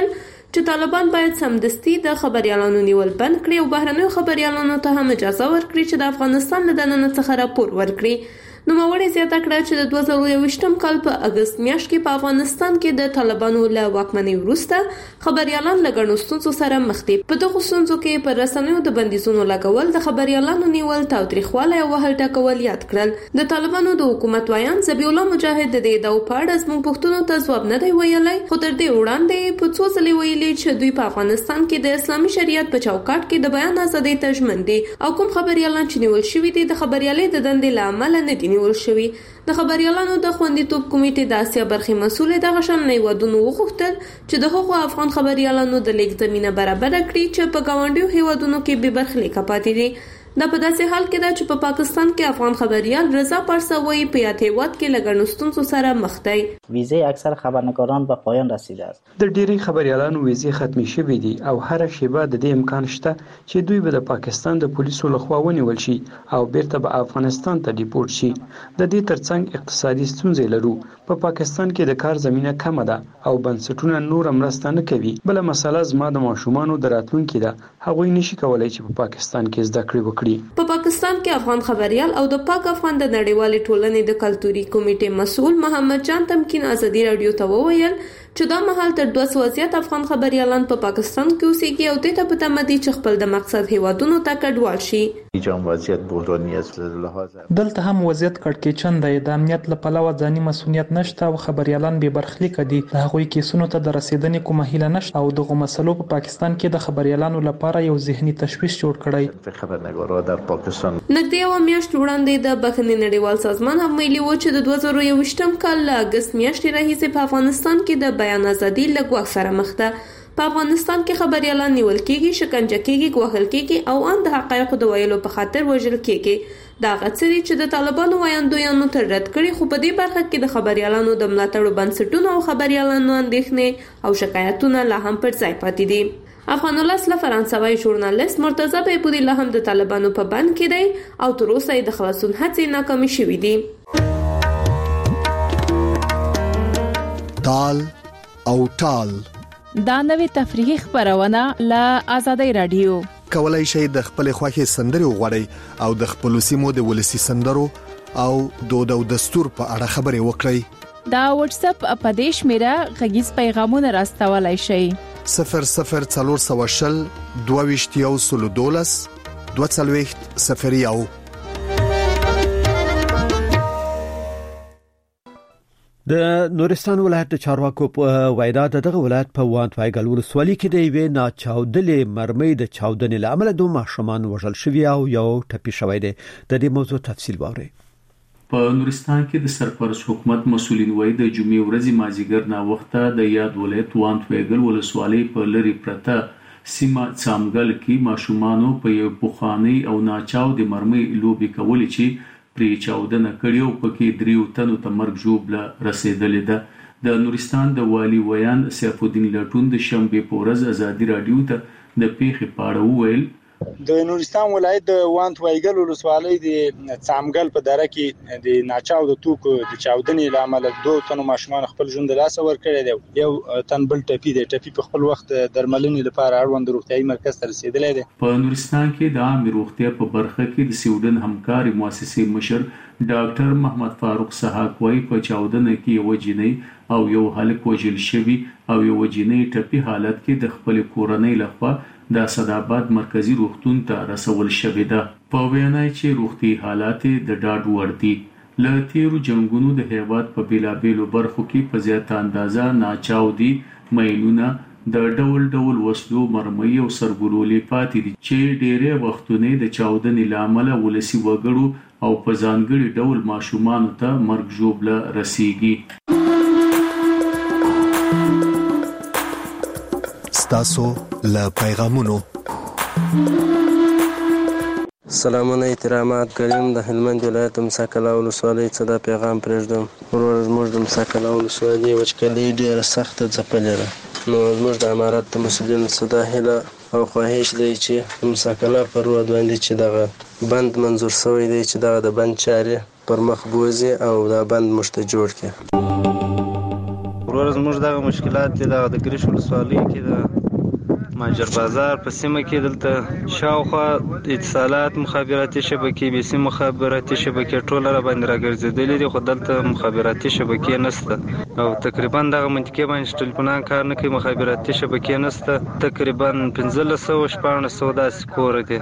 چې طالبان باید سمدستي د خبريالانو نیول بند کړي او بهرنیو خبريالانو ته هم اجازه ورکړي چې د افغانستان له دننه څخه راپور ورکړي. نوموړي زیاته کړه چې د دوه زره یوویشتم کال په اګست میاشت کې په افغانستان کې د طالبانو له واکمنۍ وروسته خبريالان له ګڼو ستونزو سره مخ دي. په دغو ستونزو کې پر رسنیو د بندیزونو لګول، د خبريالانو نیول، تاوتریخوالی او وهل ټکول یاد کړل. د طالبانو د حکومت وایان ذبیح الله مجاهد د دې ادعاو په اړه زموږ پوښتنو ته ځواب نه دی ویلی، خو تر دې وړاندې په څو ځلې ویلي چې دوی په افغانستان کې د اسلامي شریعت په چوکاټ کې د بیان ازادۍ ته ژمن دي او کوم خبريالان چې نیول شوي دي د خبريالۍ د دندې له امله نه دي نیول شوي. د خبريالانو د خوندیتوب کمیټې د اسیا برخې مسؤل دغه شان هیوادونو وغوښتل چې د هغو افغان خبريالانو د لیږد زمینه برابر کړي چې په ګاونډیو هیوادونو کې بې برخلیکه پاتې دي. دا په داسې حال کې ده چې په پا پاکستان کې افغان خبريال رضا پارساوی په یاد هیواد کې له ګڼو ستونزو سره مخ دی. ویزه اکثر خبرنگاران به پایان رسیده است. د ډیری خبريالانو ویزې ختمې شوې دي او هر شیبه د دې امکان شته چې دوی به د پاکستان د پولیسو لخوا ونیول شي او بیرته به افغانستان ته ډیپورت شي. د دې ترڅنګ اقتصادي ستونزې لرو. په پا پاکستان کې د کار زمينه کمه ده او بنسټونه نور مرسته نه کوي. بل مسله زما د ماشومانو د راتلونکي ده. هغوی نشي کولای چې په پاکستان کې زده کړې وکړي. په پا پاکستان کې افغان خبريال او د پاک افغان د نړیوالې ټولنې د کلتوري کمیټې مسؤل محمد جان تمکین ازادي رادیو ته وویل چې دا مهال تر دوه سوه زیات افغان خبريالان په پا پاکستان کې اوسېږي او دې ته په تمه دي چې خپل د مقصد هیوادونو ته کډوال شي. جام وضعیت بحرانی است لحاظ دلته هم وضعیت کړکېچن دی. د امنیت له پلوه ځاني مسؤلیت نشته او خبريالان بې برخلیک دي. د هغوی کیسونو ته د رسیدنې کومه هیله نشته او دغه مسلو په پاکستان کې د خبريالانو لپاره یو ذهني تشویش جوړ کړی. خبرنگاران در پاکستان نږدې یوه میاشت وړاندې د بخښنې نړیوال سازمان هم ویلي و چې د دوه زره یوویشتم کال له اګست میاشتې راهیسې په افغانستان کې د بیان ازادي له ګواښ سره مخ ده. په افغانستان کې خبريالان نیول کېږي، شکنجه کېږي، ګواښل کېږي او ان د حقایقو د ویلو په خاطر وژل کېږي. دا هغه څه دي چې د طالبانو ویاندویانو تر رد کړي، خو په دې برخه کې د خبريالانو د ملاتړو بنسټونو او خبريالانو اندېښنې او شکایتونه لا هم پر ځای پاتې دي. افغان ولس له فرانسوي ژورنالیست مرتضی بیپوري لا هم د طالبانو په بند کې دی او تر اوسه یې د خلاصون هڅې ناکامې شوې دي. تال او ټال دا نوې تفریحي خبرونه له آزادۍ رادیو. کولای شئ د خپل خوښي سندري وغوړئ او د خپل سیمو د ولسی سندرو او دود او دستور په اړه خبرې وکړئ. دا واتس اپ اپدیش میرا غږیز پیغامونه راستولای شئ. صفر صفر څلور سوه شل دوه ویشت یو سلو دولس دوه څلوېښت صفر یو. د نورستان ولایت د چارواکو په وینا دغه ولایت په وانت وایګل ولسوالۍ کې د یوې ناچاودلې مرمۍ د چاودنې له امله دوه ماشومان وژل شوي او یو ټپي شوی دی. د دې موضوع تفصیل واورئ. په نورستان کې د سرپرست حکومت مسولین وایي د جمعې ورځې مازیګر نا وخته د یاد ولایت وانت وایګل ولسوالۍ په لری پرته سیمه څامګل کې ماشومان په یو بوخاني او ناچاود مرمۍ لوبي کولې چې پری چاودنه کړي او پکې دریو تنو ته مرګ ژوبله رسیدلې ده. د نورستان د والی ویان سیف الدین لټون د شنبه په ورځ ازادي رادیو ته د پیښې په اړه وویل. د نورستان ولایت د وانت وایګل ولسوالۍ د څامګل په دره کې د ناچاود توکو د چاودنې لامل دوه تنو ماشومان خپل ژوند له لاسه ورکړي دي. یو تن بل ټپي دی. ټپي په خپل وخت درملنې لپاره اړوند روغتيایي مرکز ته رسیدلی دی. په نورستان کې د عامه روغتیا په برخه کې د سویډن همکاري مؤسسې مشر ډاکټر محمد فاروق سحاق وايي په چاودنه کې یو جنۍ او یو هلک وژل شوی او یو جنۍ ټپي حالت کې د خپل کورنۍ لخوا د اسداباد مرکزی روغتون ته رسول شوې ده. په وینا چې روغتي حالات د ډاډ وړ دي. له تیرو جنگونو د هیواد په بیلابیلو برخو کې په زیاته اندازه ناچاودي ماینونه د ډول ډول وسلو مرمۍ او سرګلولې پاتې دي چې ډېرې وختونه د چاودنې لامل ولسی وګړو او په ځانګړي ډول ماشومان ته مرګ ژوبله رسیږي. تاسو له پیغامونو سلامونه احترامات کریم د هلمند ولایت مساکلا ولسوالۍ څخه دا پیغام پرېږدم. ورور زموږ د مساکلا ولسوالۍ وچکالي ډېره سخته ځپلې ده. نو زموږ د امارت د مسؤلینو څخه دا هیله او خواهش دی چې د مساکلا پر روډ باندې چې دغه بند منظور شوی دی چې دغه د بند چارې پر مخ بوځي او دا بند موږ ته جوړ کړي. ورور زموږ دغه مشکلات دي د ګریش ولسوالۍ کې د ماجر بازار په سیمه کې دلته شاوخوا اتصالات مخابراتي شبکې بي سي مخابراتي شبکې ټول را باندې راګرځېدلې دي، خو دلته مخابراتي شبکې نشته او تقریبا دغه منطقې باندې ټلیفونان کار نه کوي، مخابراتي شبکې نشته. تقریبا پنځلس سوه شپاړس سوه داسې کور دي.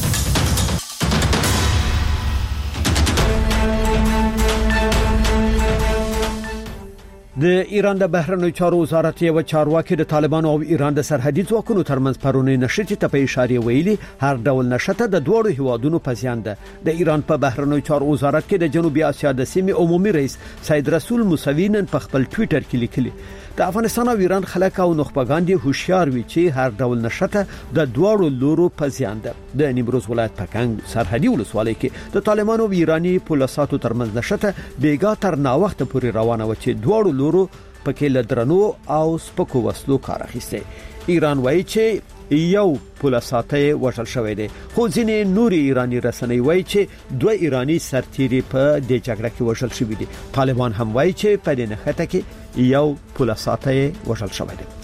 د ایران د بهرنیو چارو وزارت یو چارواکي د طالبانو او ایران د سرحدي ځواکونو ترمنځ پرونی نشټي ته په اشاره ویلي هر ډول نشته د دوړو هیوادونو په زیان ده. د ایران په بهرنیو چارو وزارت کې د جنوبي اسیا د سیمې عمومي رئیس سید رسول موسوی نن په خپل ټوئیټر کې لیکلي د افغانستان او ایران خلک او نخبگان دي هوښیار وي چې هر ډول نشته د دوړو لورو په زیان ده. د نیمروز ولایت پکنګ سرحدي ولسوالۍ کې د طالبانو او ایرانی پولیساتو ترمنځ نشته بیګا تر نا وخت پورې روانه و چې دوړو لورو پکې لدرنو او سپکو وسلو کار اخیسته. ایران وایي چې یو پولیساتې وژل شوی دی، خو ځینې نوري ایرانی رسنۍ وایي چې دوه ایرانی سرتیري په دې جګړه کې وژل شوی دي. طالبان هم وایي چې په دې نښته کې یو پولیساتې وژل شوی دی.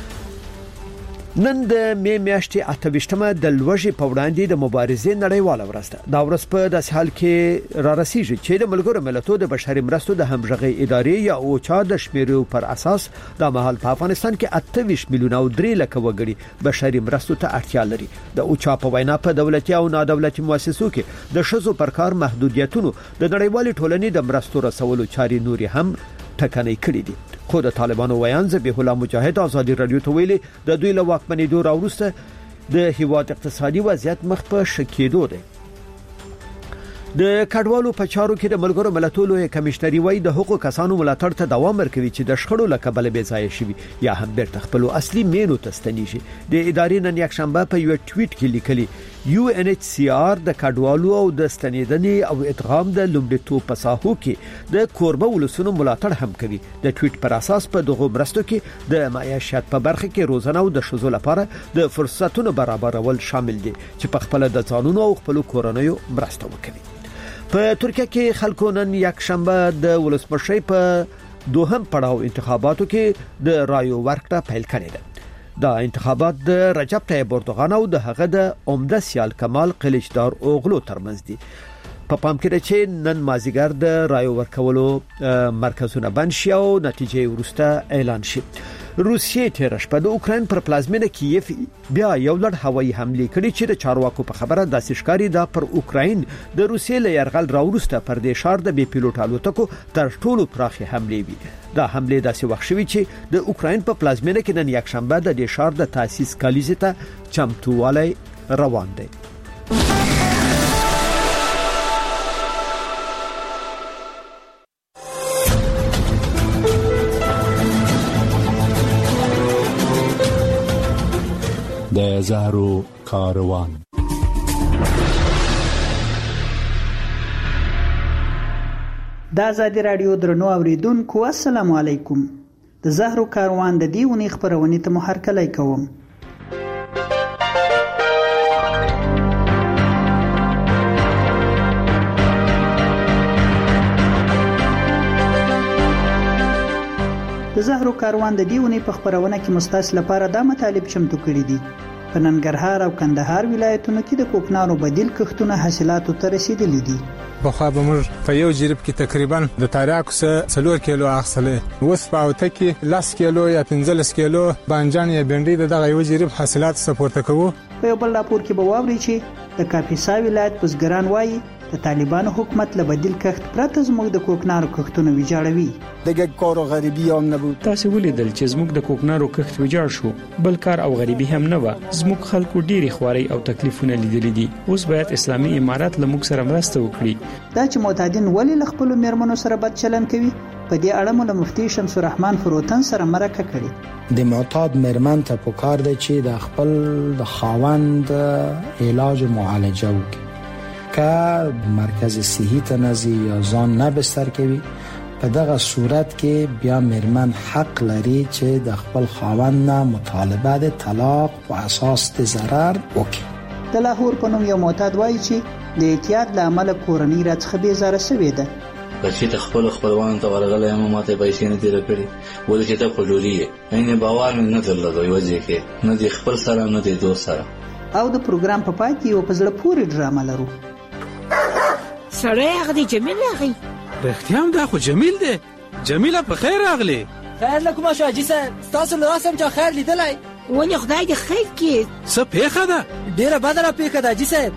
نن د مې میاشتې اته ویشتمه د لوږې په وړاندې د مبارزې نړیواله ورځ ده. دا ورځ په داسې حال کې را رسیږي چې د ملګرو ملتونو د بشري مرستو د همغږي ادارې یا اوچا د شمیرو پر اساس د مهال په افغانستان کې اته ویشت میلیونه او درې لک وګړي بشري مرستو ته اړتیا لري. د اوچا په وینا په دولتي او نادولتي مؤسسو کې د شذو پر کار محدودیتونو د نړیوالې ټولنې د مرستو رسولو چاري نوري هم ټکنۍ کړې دي. خو د طالبانو ویان ذبیح الله مجاهد ازادي رادیو ته ویلي د دوی له واکمنېدو راوروسته د هیواد اقتصادي وضعیت مخ په شکېدو دی. د کډوالو په چارو کې د ملګرو ملتونو کمشنري وایي د حقوقو کسانو ملاتړ ته دوام ورکوي چې د شخړو له کبله بې ځای شوي یا هم بیرته خپل اصلي مینو ته ستنیږي. د ادارې نن یک شنبه په یو ټویټ کې لیکلي یو ان ایچ سی آر د کډوالو او د ستنیدنې او ادغام د لومړیتوب په ساحو کې د کوربه ولسونو ملاتړ هم کوي. د ټویټ پر اساس په دغه مرستو کې د معیشت په برخه کې روزانه او د شذو لپاره د فرصتونو برابرول شامل دي چې په خپل د ځانونو او خپل کورنیو مرسته وکړي. په ترکیه کې خلکو نن یک شنبه د ولسمشر په دوهم پړاو انتخاباتو کې د رایو ورکړه پیل کړې ده. دا انتخابات د رجب طیب اردوغان او د هغه د عمده سیال کمال قلیچدار اوغلو ترمنځ دي. په پام کې ده چې نن مازیګر د رایو ورکولو مرکزونه بند شي او نتیجې وروسته اعلان شي. روسیې تیر شپه د اوکراین پر پلازمینه کیف بیا یو لړ هوایي حمله کړې چې د چارواکو په خبره د سشکاري د پر اوکراین د روسیې له يرغل راوروسته پر دې شار د بي پیلوټ الوتکو تر ټولو پراخه حمله وي. دا حمله داسې وخت شوی چې د اوکراین په پلازمینه کې نن یک شنبه د دې شار د تاسیس کلیزې ته چمتووالی روان دی. د زهرو کاروان د آزادي رادیو درنو اوریدونکو السلام علیکم. د زهرو کاروان د دې ونې خبرونه ته مو هرکلی کوم. د زهرو کاروان د دیونی په خبرونه کې مستاس لپاره د مطالب چمتو کړي دي. په ننګرهار او کندهار ولایتونو کې د کوکنارو بدیل کښتونه حاصلاتو ته رسیدلي دي. بخوا به موږ په یو جریب کې تقریبا د تاریاکو څخه څلور کیلو اخیستلې، اوس په اوته کې لس کیلو یا پنځلس کیلو بانجان یا بنډۍ دغه یو جریب حاصلات سپورته کوو. په یو بل راپور کې به واوري چې د کاپیسا ولایت بزګران وایي د طالبانو حکومت له بدیل کښت پرته زموږ د کوکنارو کښتونه ویجاړوي. دغه کار غریبي هم نه بود. تاسو ولیدل چې زموږ د کوکنارو کښت ویجاړ شو، بل کار او غریبي هم نه و. زموږ خلکو ډېری خواري او تکلیفونه لیدلي دي. اوس باید اسلامي امارات له موږ سره مرسته وکړي. دا چې معتادین ولې له خپل میرمنو سره بد چلن کوي، په دې اړه مو له مفتي شمس الرحمن فروتن سره مرکه کړې. د معتاد میرمن ته پکار دی چې د خپل د خاوند علاج او معالجه وکړي. که مرکز صحی ته نزي یا ځان نه بستر کوي، په دغه صورت کې بیا میرمن حق لري چې د خپل خاوند نه مطالبه د طلاق په اساس د ضرر وکړي. د لاهور په نوم یو معتاد وایي چې د اعتیاد له امله کورنۍ راڅخه بې زاره شوې ده. چې ته خپل خپلوان ته ورغلی یم ماته پیسې نه تېره کړي ولې چې ته خو ډولي یې عین باور مې نه درلود یوه ځای کې نه د خپل سره نه د دوست سره. او د پروګرام په پای کې یو په زړه پورې ډرامه لرو. سړی هغه دی جمیل راغی. رښتیا هم دا خو جمیل دی. جمیله په خیر راغلی. خیر له کومه شو حاجي صاحب ستاسو له راسه م چا خیر لیدلی ولې خدای دې خیر کړي. څه پېښه ده؟ ډېره بده را پېښه ده حاجي صاحب.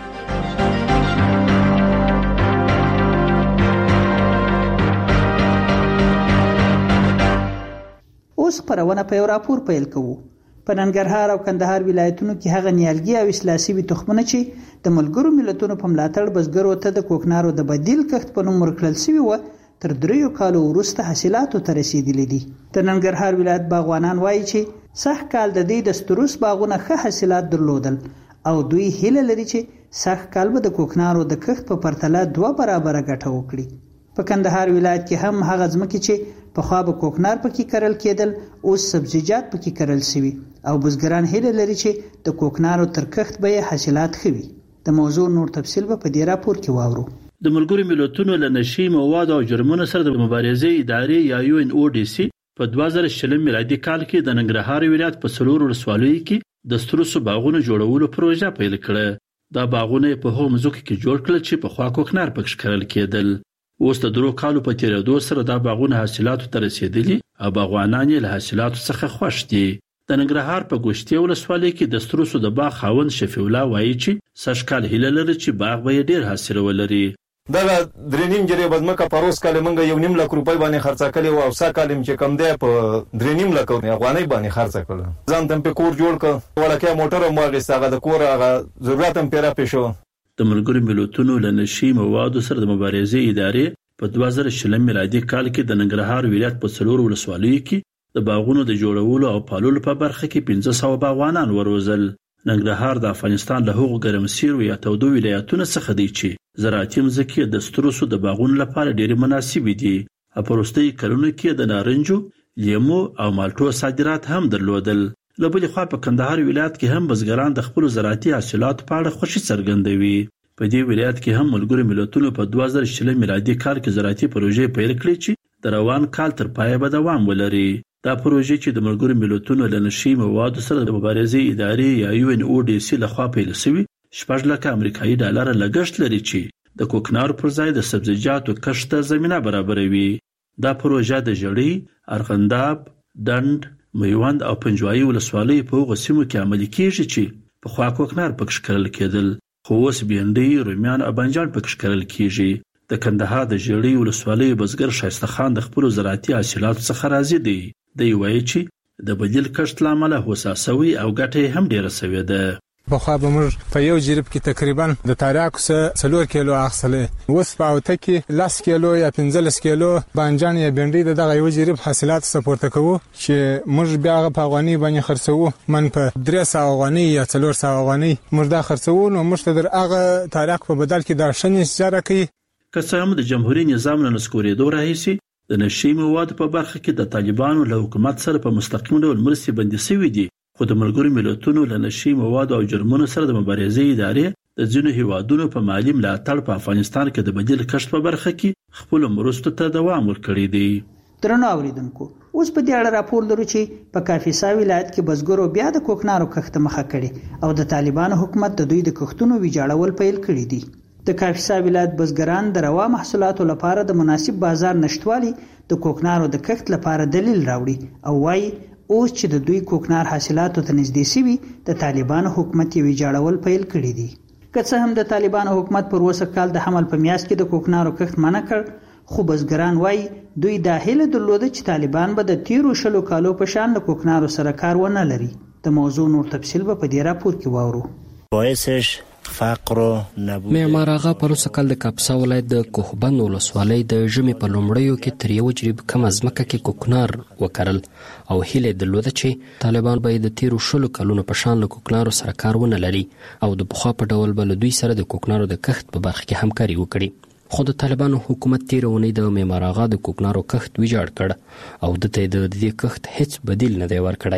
اوس خپرونه په یو راپور پیل کوو. په ننګرهار او کندهار ولایتونو کې هغه نیالګي او اصلاح شوي تخمونه چې د ملګرو ملتونو په ملاتړ بزګرو ته د کوکنارو د بدیل کښت په نوم ورکړل شوي وو تر دریو کالو وروسته حاصلاتو ته رسیدلي دي. د ننګرهار ولایت باغوانان وایي چې سږ کال د دې د ستروس باغونه ښه حاصلات درلودل او دوی هیله لري چې سږ کال به د کوکنارو د کښت په پرتله دوه برابره ګټه وکړي. په کندهار ولایت کې هم هغه ځمکې چې پخوا به کوکنار پکې کرل کېدل اوس سبزیجات پکې کرل شوي او بزګران هیله لري چې د کوکنارو تر کښت به حاصلات ښه وي. د موضوع نور تفصیل به په دې راپور کې واورو. د ملګرو ملتونو له نشي مواد او جرمونو سره د مبارزې ادارې یا یو ان او ډي سي په دوه زره شل میلادي کال کې د ننګرهار ولایت په څلور ولسوالیو کې د ستروسو باغونو جوړولو پروژه پیل کړه. دا باغونه په هغو مځکو کې جوړ کړل چې پخوا کوکنار پکې کرل کېدل. اوس د درو کالو په تیریدو سره دا باغونه حاصلاتو ته رسیدلي او باغوانان یې له حاصلاتو څخه خوښ دي. د ننګرهار په ګوشتې ولسوالۍ کې د ستروسو د باغ خاوند شفیع الله وایي چې سږ کال هیله لري چې باغ به یې ډېر حاصل ولري. دا درې نیم جرې بدمکه پروس کال موږ یو نیم لک روپۍ باندې خرڅه کړې او سا کال چې کم دی په درې نیم لک افغانۍ باندې خرڅه کړل. ځان تم په کور جوړ ک ولکه موټر مو غیستغه د کور هغه ضرورت هم پیرا پېښو. د ملګرو ملتونو له نشي موادو سره د مبارزې ادارې په دوه زره شل میلادي کال کې د ننګرهار ولایت په څلور ولسوالیو کې د باغونو د جوړولو او پالولو په برخه کې پنځه سوه باغوانان وروزل. ننګرهار د افغانستان له هغو ګرمسیرو یا تودو ولایتونو څخه دی چې زراعتي مځکې د ستروسو د باغونو لپاره ډېرې مناسبې دي. په وروستیو کلونو کې د نارنجو، لیمو او مالټو صادرات هم درلودل. له بلې خوا په کندهار ولایت کې هم بزګران د خپلو زراعتي حاصلاتو په اړه خوښي څرګندوي. په دې ولایت کې هم ملګرو ملتونو په دوه زره شل میلادي کال کې زراعتي پروژې پیل کړې چې د روان کال تر پایه به دوام ولري. دا پروژې چې د ملګرو ملتونو له نشي موادو سره د مبارزې ادارې یا یو ان او ډي سي لخوا پیل شوي شپږ لکه امریکایي ډالره لګښت لري چې د کوکنارو پر ځای د سبزیجاتو کښت ته زمینه برابروي. دا پروژه د ژړۍ، ارغنداب، ډنډ، میوند او پنجوایي ولسوالیو په هغو سیمو کې عملي کېږي چې پخوا کوکنار پکې کرل کېدل خو اوس بینډۍ، رومیان او بانجان پکې کرل کېږي. د کندهار د ژړۍ ولسوالۍ بزګر ښایسته خان د خپلو زراعتي حاصلاتو څخه راضي دی. دی وایي چې د بدیل کښت له امله هوسا سوي او ګټه یې هم ډېره سوې ده. پخوا به موږ په یو جریب کې تقریبا د تاریاکو څه څلور کیلو اخیستلی، اوس په اوته کې لس کیلو یا پنځلس کیلو بانجان یا بینډۍ د دغه یو جریب حاصلاتو څخه پورته کوو چې موږ بیا هغه په افغانۍ باندې خرڅوو. من په درې سوه افغانۍ یا څلور سوه افغانۍ موږ دا خرڅوو، نو موږ ته د هغه تاریاکو په بدل کې دا ښه نتیجه راکوي. که څه هم د جمهوري نظام له نسکورېدو راهیسې د نشي موادو په برخه کې د طالبانو له حکومت سره په مستقیم ډول مرستې بندي شوي دي، خو د ملګرو ملتونو له نشي موادو او جرمونو سره د مبارزې ادارې د ځینو هیوادونو په مالي ملاتړ په افغانستان کې د بدیل کښت په برخه کې خپلو مرستو ته دوام ورکړی دی. درنو اوریدونکو، اوس په دې اړه راپور لرو چې په کاپیسا ولایت کې بزګرو بیا د کوکنارو کښت مخه کړي او د طالبانو حکومت د دوی د کښتونو ویجاړول پیل کړي دي. د کاپیسا ولایت بزګران د روا محصولاتو لپاره د مناسب بازار نشټوالي د کوکنارو د کښت لپاره دلیل راوړي او وايي اوس چې د دوی کوکنار حاصلاتو ته نږدې شوي د طالبانو حکومت یې ویجاړول پیل کړي دي. که څه هم د طالبانو حکومت پر اوسه کال د حمل په میاشت کې د کوکنارو کښت منع کړ، خو بزګران وايي دوی دا هیله درلوده چې طالبان به د تیرو شلو کالو په شان د کوکنارو سره کار ونه لري. د موضوع نور تفصیل به په دې راپور کې واورو. باعثش فقر و نبود. معمار آغا پروسه کال د کاپیسا ولایت د کوهبند ولسوالۍ د ژمي په لومړیو کې تر یو جریب کم ځمکه کې کوکنار وکرل او هیله درلوده چې طالبان به د تیرو شلو کلونو په شان له کوکنارو سره کار ونه لري او د پخوا په ډول به له دوی سره د کوکنارو د کښت په برخه کې همکاري وکړي. خو د طالبانو حکومت تیر اونۍ د معمار آغا د کوکنارو کښت ویجاړ کړ او دته د دې کښت هیڅ بدیل نه دی ورکړی.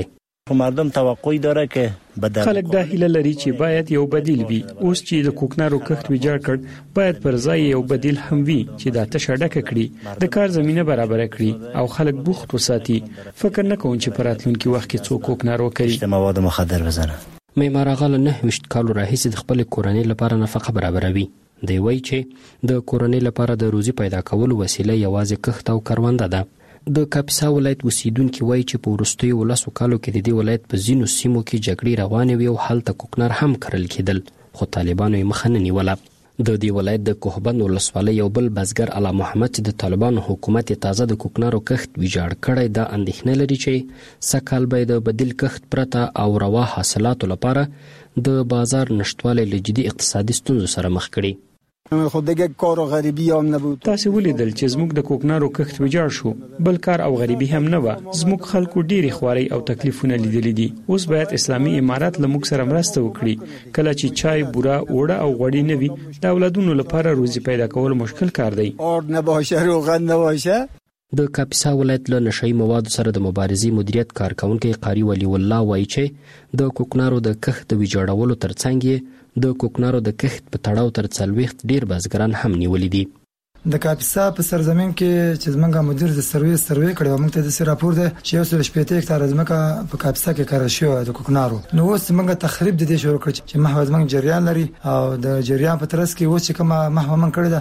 مردم توقع داره که بدل خلک دا هیله لري چې باید یو بدیل وي. اوس چې د کوکنارو کښت ویجاړ کړ باید پر ځای یو بدیل هم وي چې دا تشه ډکه کړي، د کار زمينه برابر کړي او خلک بوخت وساتي. فکر نه کوم چې په راتلونکي وخت کې څوک کوکنارو کوي. مواد مخدر وزنه معمار غل نه وشت کالو راهیسې د خپل کورنۍ لپاره نفقه برابروي. دی وایي چې د کورنۍ لپاره د روزي پیدا کولو وسیله یوازې کښت او کرونده ده. د کاپیسا ولایت اوسیدونکو وایي چې په وروستیو ولسو کالو کې د دې ولایت په ځینو سیمو کې جګړې روانې وي او هلته کوکنار هم کرل کېدل، خو طالبانو یې مخه نه نیوله. د دې ولایت د کوهبند ولسوالۍ یو بل بزګر علا محمد چې د طالبانو حکومت تازه د کوکنارو کښت ویجاړ کړی دا اندېښنه لري چې سکهال به د بدیل کښت پرته او روا حاصلاتو لپاره د بازار نشټوالی له جدي اقتصادي ستونزو سره مخ کړي. خو دیگه کار و غریبی هم نبود. تاسو ولیدل چې زموږ د کوکنارو کښت ویجاړ شو، بل کار او غریبی هم نه و. زموږ خلکو ډېری خواري او تکلیفونه لیدلې دي. اوس باید اسلامي امارات له موږ سره مرسته وکړي. کله چې چای، بوره، اوړه او غوړي نه وي د اولادونو لپاره روزي پیدا کول مشکل کار دی. اور نه باشه، روغن نه باشه. د کاپیسا ولایت له نشئی موادو سره د مبارزې مدیریت کارکونکي قاری ولی الله وایي چې د کوکنارو د کښت د ویجاړولو ترڅنګ د کوکنارو د کښت په تړاو تر څلوېښت ډیر بزګران هم نیولې دي. د کاپیسا په سرزمین کې چې زمونږ مدیر د سروې سروې کړو، موږ ته د راپور ده چې یو سل شپږ هکتار ځمکه په کاپیسا کې کار شوی د کوکنارو. نو اوس موږ تخریب د دې شروع کړ چې محو زمونږ جریان لري او د جریان په ترڅ کې اوس چې کومه محو من کړی ده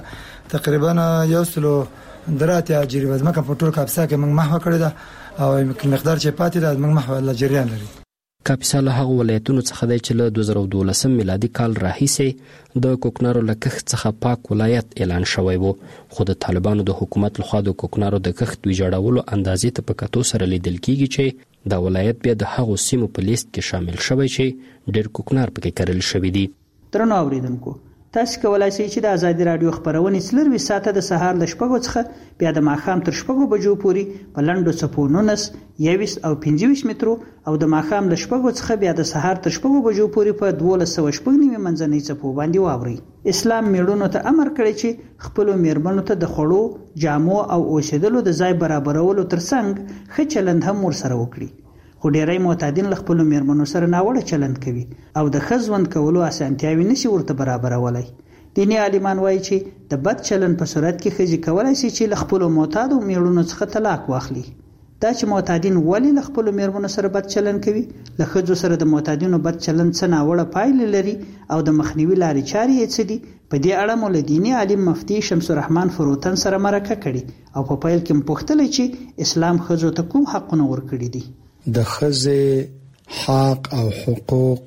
تقریبا یو سل دراتیا جریان ځمکه په ټول کاپیسا کې موږ محو کړی ده او مقدار چې پاتې ده موږ محو له جریان لري. کاپیسا له هغو ولایتونو څخه دی چې له دوه زره دولسم میلادي کال راهیسې د کوکنارو له کښت څخه پاک ولایت اعلان شوی و، خو د طالبانو د حکومت لخوا د کوکنارو د کښت ویجاړولو اندازې ته په کتو سره لیدل کیږي چې دا ولایت بیا د هغو سیمو په لیست کې شامل شوی چې ډېر کوکنار پکې کرل شوي دي. درنو اوریدونکو، تاسو کولای شئ چې د ازادي رادیو خبرونه څلروي ساعته د سهار ل شپږو څخه بیا د ماښام تر شپږو بجو پورې په لنډو څپو نولس، یویشت او پنځه ویشت مترو او د ماښام ل شپږو څخه بیا د سهار تر شپږو بجو پورې په دولس سوه شپږ نیمې منځنۍ څپو باندې واورئ. اسلام میړونو ته امر کړی چې خپلو میرمنو ته د خوړو، جامو او اوسېدلو د ځای برابرولو ترڅنګ ښه چلند هم ورسره وکړي. خو ډیری معتادین له خپلو میرمنو سره ناوړه چلند کوي او د ښه ژوند کولو اسانتیاوې نشي ورته برابرولای. دیني عالمان وایي چې د بد چلند په صورت کې ښځې کولی شي چې له خپلو معتادو میړونو څخه طلاق واخلي. دا چې معتادین ولې له خپلو میرمنو سره بد چلند کوي، له ښځو سره د معتادینو بد چلند څه ناوړه پایلې لري او د مخنیوي لارې چارې یې څه دي، په دې اړه مو له دیني عالم مفتي شمس الرحمن فروتن سره مرکه کړې او په پیل کې م پوښتلی چې اسلام ښځو ته کوم حقونه ورکړي دي. د ښځې حق او حقوق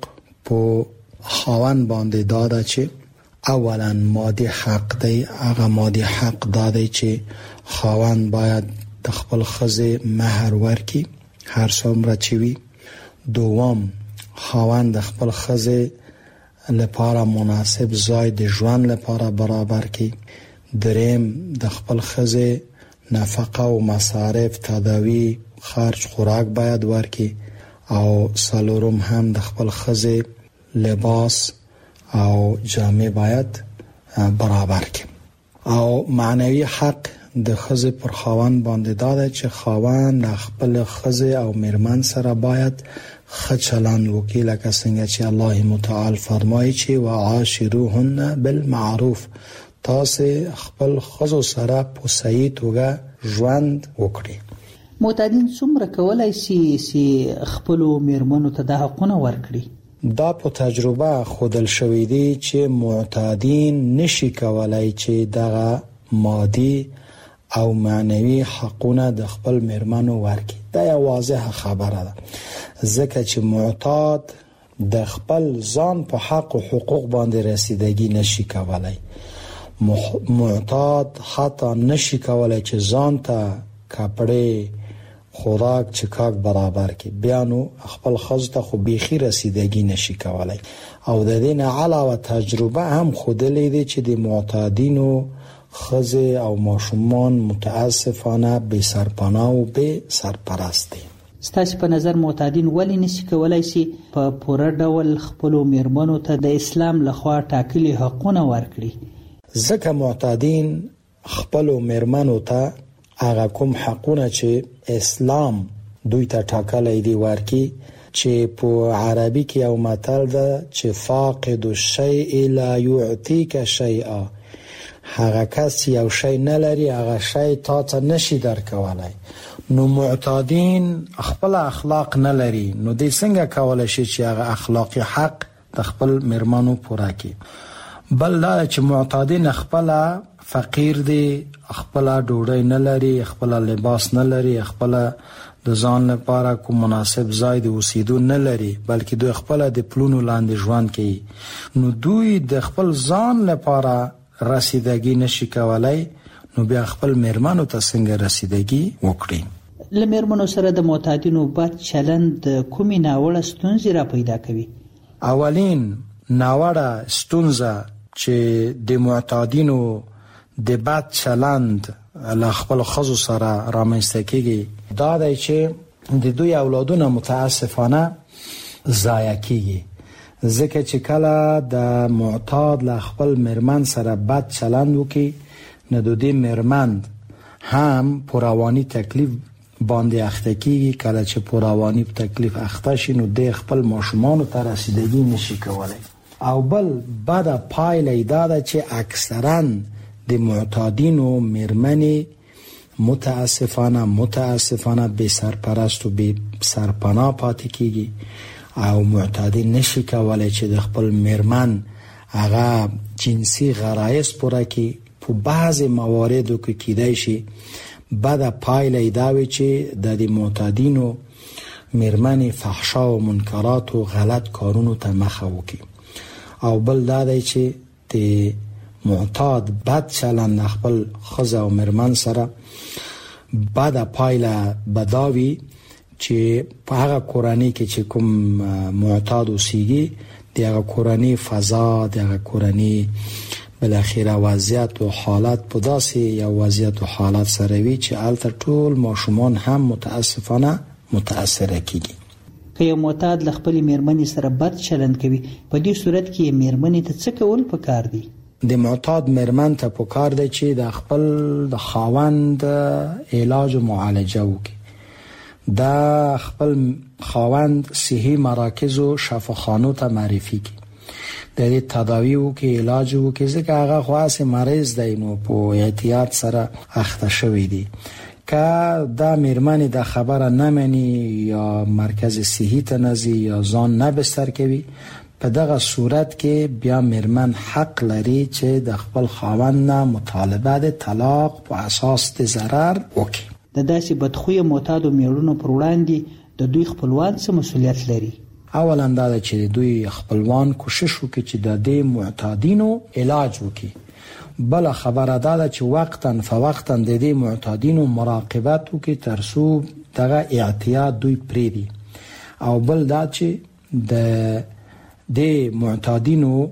په خاوند باندې دا ده چې اولا مادي حق دی. هغه مادي حق دا دی چې خاوند باید د خپل ښځې مهر ورکړي هر څومره چې وي. دوم، خاوند د خپل ښځې لپاره مناسب ځای د ژوند لپاره برابر کړي. دریم، د خپل ښځې نفقه او مصارف، تداوی، خرج، خوراک باید ورکړي. او څلورم هم د خپل ښځې لباس او جامې باید برابر کړي. او معنوي حق د ښځې پر خاوند باندې دا دی چې خاوند د خپل ښځې او میرمن سره باید ښه چلند وکړي، لکه څنګه چې الله متعال فرمایي چې وعاشروهن بالمعروف، تاسو خپل ښځو سره په صحیح توګه ژوند وکړي. معتادین څومره کولای شي چې خپلو میرمنو ته د حقونه ورکړي؟ دا په تجربه خودل شوی دی چې معتادین نشي کولای چې دغه مادي او معنوي حقونه د خپل میرمنو ورکړي. دا یو واضحه خبره ده، ځکه چې معتاد د خپل ځان په حق او حقوق باندې رسیدگی نشي کولای. معتاد حتی نشي کولای چې ځان ته کپڑے، خوراک، چکاک برابر کی، بیا نو خپل ښځو ته خو بیخي رسیدگی نشي کولای. او د دې نه علاوه تجربه هم ښودلې ده چې د معتادینو ښځې او ماشومان متاسفانه بې سرپناه او بې سرپرست دي. ستاسو په نظر معتادین ولې نشي کولای شي په پوره ډول خپلو میرمنو ته د اسلام لخوا ټاکلي حقونه ورکړي؟ ځکه معتادین خپلو میرمنو ته هغه کوم حقونه چې اسلام دوی ته ټاکلی دی ورکړي، چې په عربي کې یو متل ده چې فاقد الشیء لا یعطیک شیئا، هغه کس یو شی نه لري هغه شی تا ته نشي درکولای. نو معتادین خپل اخلاق نه لري، نو دوی څنګه کولای شي چې هغه اخلاقی حق د خپل میرمنو پوره کړي؟ بل دا چې معتادین خپل فقیر دي، خپل ډوډۍ نه لري، خپل لباس نه لري، خپل د ځان لپاره کوم مناسب ځای د اوسېدو نه لري، بلکې دوی خپل د پلونو لاندې ژوند کوي. نو دوی د خپل ځان لپاره رسیدګي نشي کولای، نو بیا خپل میرمنو ته څنګه رسیدګي وکړي؟ لمرمنو سره د معتادینو بد چلند کومې ناوړه ستونزې را پیدا کوي؟ اولین ناوړه ستونزه چې د معتادینو د بد چلند له خپل ښځو سره رامنځته کیږي دا دی چې د دوی اولادونه متاسفانه ضایع کیږي، ځکه چې کله د معتاد له خپل میرمن سره بد چلند وکړي نو د دې میرمن هم په رواني تکلیف باندې اخته کیږي. کله چې په رواني تکلیف اخته شي نو د خپل ماشومان ته رسیدګي نشي کولای. او بل بعد پایله دا ده چې اکثرا د معتادینو میرمنې متاسفانه متاسفانه بې سرپرست و بې سرپناه پاتې کیږي او معتادین نشي کولای چې د خپل میرمن هغه جنسي غرایز پوره کړي. په بعض مواردو کې کیدای شي بعد پایله دا وي چې د دې معتادینو میرمنې فحشا و منکرات و غلط کارونو ته مخه وکړي. او بل دا دی چې د معتاد بد چلند خپل ښځه او میرمن سره بعد پایله بداوي چې په هغه کورنۍ کې چې کوم معتاد اوسېږي د هغه کورنۍ فضا د هغه کورنۍ بالاخره وضعیت و حالت په داسې یو وضعیت و حالت سره وي چې هلته ټول ماشومان هم متاسفانه متاثره کیږي. که یو معتاد له خپلې میرمنې سره بد چلند کوي په دې صورت کې میرمنې ته څه کول پکار دي؟ د معتاد میرمن ته پکار دی چې د خپل د خاوند علاج و معالجه وکړي، د خپل خاوند صحي مراکز و شفاخانو ته معرفي کړي، د دې تداوی وکړي، علاج وکړي، ځکه هغه خو هسې مریض دی نو په احتیاط سره اخته شوی دی. که دا میرمنې د خبره نه مني یا مرکز صحي ته نه ځي یا ځان نه بستر کوي، په دغه صورت کې بیا میرمن حق لري چې د خپل خاوند نه مطالبه د طلاق په اساس د ضرر وکړي. د داسې بدخویه معتادو میړونو پر وړاندې د دوی خپلوان څه مسؤلیت لري؟ اولا دا چې دوی خپلوان کوشش وکړي چې د دې معتادینو علاج وکړي. بل خبره دا چې وقتا فوقتا د دې معتادینو مراقبت وکړي تر څو دغه اعتیاد دوی پریدي. او بل دا چې د د معتادینو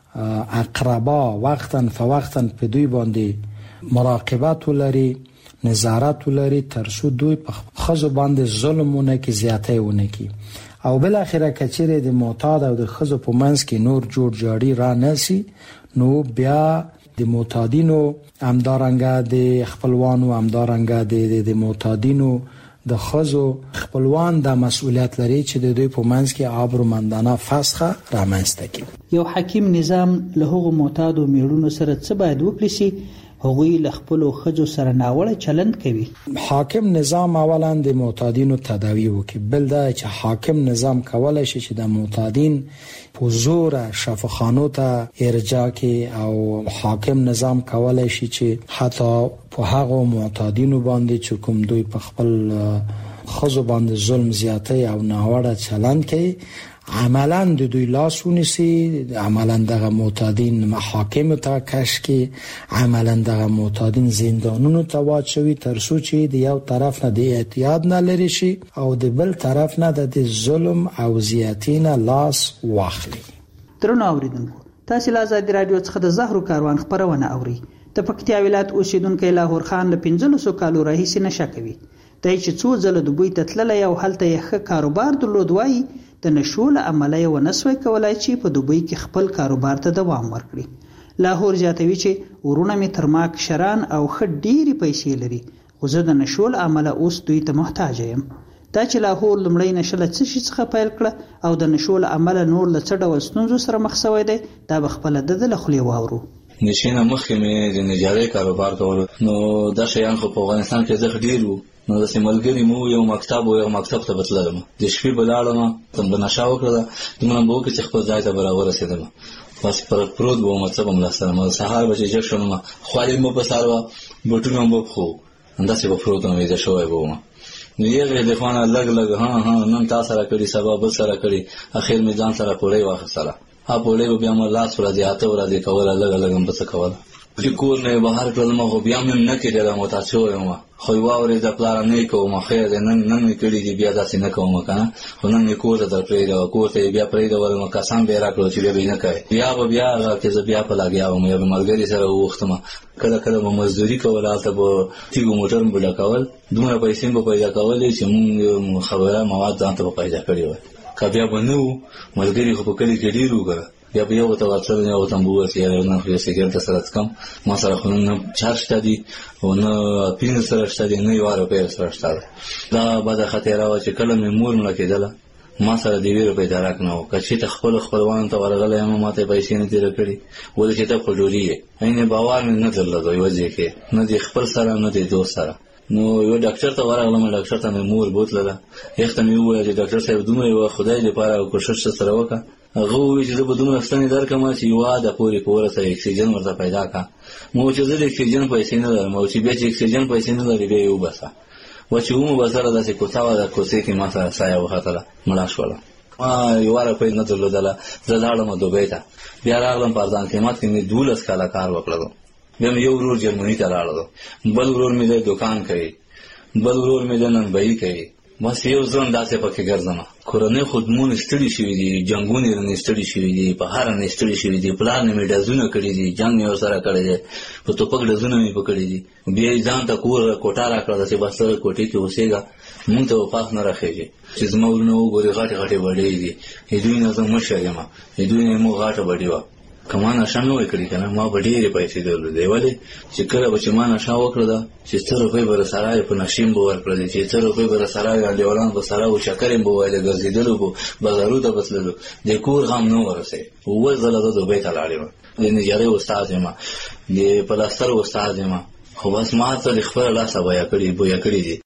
اقربا وقتا فوقتا په دوی باندې مراقبت ولري، نظارت ولري تر څو دوی په ښځو باندې ظلمونه کې زیاتی ونه کړي. او بل اخره کچېره د معتاد او د ښځو په منځ کې نور جوړ جاړي را نسی نو بیا د معتادینو همدارنګه د خپلوانو همدارنګه د د معتادینو د ښځو خپلوان د مسؤلیت لري چې د دوی په منځ کې آبرومندانه فسخه رامنځته کړي. یو حکیم نظام له هغو معتادو میړونو سره څه باید وکړي چې هغوی له خپلو ښځو سره ناوړه چلند کوي؟ حاکم نظام اولا د معتادینو تداوی وکړي. بل دا چې حاکم نظام کولای شي چې د معتادین په زور شفاخانو ته ارجاع کړي، او حاکم نظام کولای شي چې حتی په هغو معتادینو باندې چې کوم دوی په خپل ښځو باندې ظلم زیاتی او ناوړه چلند کوي عملا د دوی لاس ونیسي، عملا دغه معتادین محاکم ته کش کړي، عملا دغه معتادین زندانونو ته واچوي تر څو چې د یو طرف نه د اعتیاد نه لري شي او د بل طرف نه د ظلم او زیاتی نه لاس واخلي. درنو اوریدونکو، تاسو له آزادي رادیو څخه د زهرو کاروان خبرونه اوري. د پکتیا ولایت اوسیدونکو لاهور خان له پنځلسو کالو راهیسې نشه کوي. د چې څو ځله دوی ته تللی او هلته یې ښه کاروبار درلود، وایي د نشو له امله یې ونه سوی کولای چې په دوبۍ کې خپل کاروبار ته دوام ورکړي. لاهور زیاتوي چې ورونه مې تر ما کشران او ښه ډېرې پیسې لري، خو زه د نشو له امله اوس دوی ته محتاج یم. دا چې لاهور لومړی نشه له څه شي څخه پیل کړه او د نشو له امله نور له څه ډول ستونزو سره مخ شوی دی دا به خپله د ده له خولې واورو. نشینه مخکې مې د نجارۍ کاروبار کولو نو دا شیان خو په افغانستان کې زه ډېر وو نو داسې ملګري مو یو مکتب و یو مکتب ته به تللم د شپې به لاړم ته به نشه وکړله دومره به وکړې چې خپل ځای ته به راورسېدم بس پر پروت به وم څه به م لاسته رامه سهار به چې جګ شوم خوالې مو په سر وه بوټونه مو به پښو همداسې به پروت وم ویده شوی به وم نو یغې د خوا نه لږ لږ ها ها نن تا سره کړي سبا بل سره کړي اخر مې ځان سره پوړۍ واخیستله ها پوړۍ به بیا مې لاس ورځې اته ورځې کوله لږه لږه م به څه کوله چې کور نه یې بهر کړلم خو بیا مې نه کېدله متعد شوی وم خو یې واورېده پلاره نه یې کوم خیر دی نن نن مې کړي دي بیا داسې نه کوم که نه خو نن مې کور ته در پرېږده کور ته یې بیا پرېږدولم کسان به یې را کړل چې بیا به یې نه کوې بیا به بیا هغه کې زه بیا په لګیا وم یا به ملګري سره ووښتم کله کله به مزدوري کول هلته به تیږو موټر مې به ډکول دومره پیسې مې به پیدا کولې چې مونږ خبره مواد ځان ته به پیدا کړي وای که بیا به نه وو ملګري خو په کلي کې ډېر وو که بیا به یو ته ورتلل یو ته به وویل چې یاره نن خو یو سګرټ سره څکم ما سره خو نه چار شته دي او نه پینځه سره شته دي نه یوه روپۍ سره شته ده دا بده خطیره وه چې کله مې مور مړه کېدله ما سره د یوې روپۍ درک نه و که چېرته خپلو خپلوانو ته ورغلی یم ما ته یې پیسې نه تېره کړي ولې چې ته خو ډولي یې عین باور مې نه درلود یوه ځای کې نه د خپل سره نه د دوست سره نو یو ډاکټر ته ورغلم ډاکټر ته مې مور بوتلله یخ ته مې وویل چې ډاکټر صاحب دومره یوه خدای دپاره کوښښ سره وکړه هغه وویل چې زه به دومره ستنې درکړم چې یوه عاده پورې په ورسره اکسیجن ورته پیدا کړه ما و چې زه د اکسیجن پیسې نه لرم او چې بیا چې اکسیجن پیسې نه لري بیا یې وباسه و چې ومو بسره داسې کوڅه وه د کوڅې کې ما سره سایه وختله مړه شوله ما یوه روپۍ نه درلودله زه لاړم دوبۍ ته بیا راغلم په ارزان قیمت کې مې دولس کاله کار وکړلو بیا مې یو ورور جرمني ته لاړلو بل ورور مې دی دوکان کوي بل ورور مې دی ننبهي کوي بس یو ځان داسې پکې ګرځم کورنۍ خدمون ستړي شوي دي جنګونه یې رانې ستړي شوي دي په هر رانې ستړي شوي دي پلار نه مې ډزونه کړي دي جنګ مې ورسره کړی دی په توپک ډزونه مې په کړي دي بیا یې ځان ته کور کوټه را کړه داسې بس ته کوټې کې اوسېږه مونږ ته به پاس نه راخېږي چې زما ورونه وګورې غټې غټې بډۍ دي د دوی نه زه مشر یم د دوی نه مو غاټه بډۍ وه که ما نشه نه وای کړې که نه ما به ډېرې پیسې درلودې ولې چې کله به چې ما نشه وکړه ده چې څه روپۍ به راسره وې په نشې م به ورکړلې چې څه روپۍ به راسره وې انډیوالان به سره وو چکر م به وایله ګرځېدلو به بازارو ته به تللو د کور غم نه ورسېد اووه ځله زه دوبۍ ته لاړې وم د نجارۍ استاد یم د پلاستر استاد یم خو بس ما ته د خپله لاسه بیا کړي بویه کړي دي.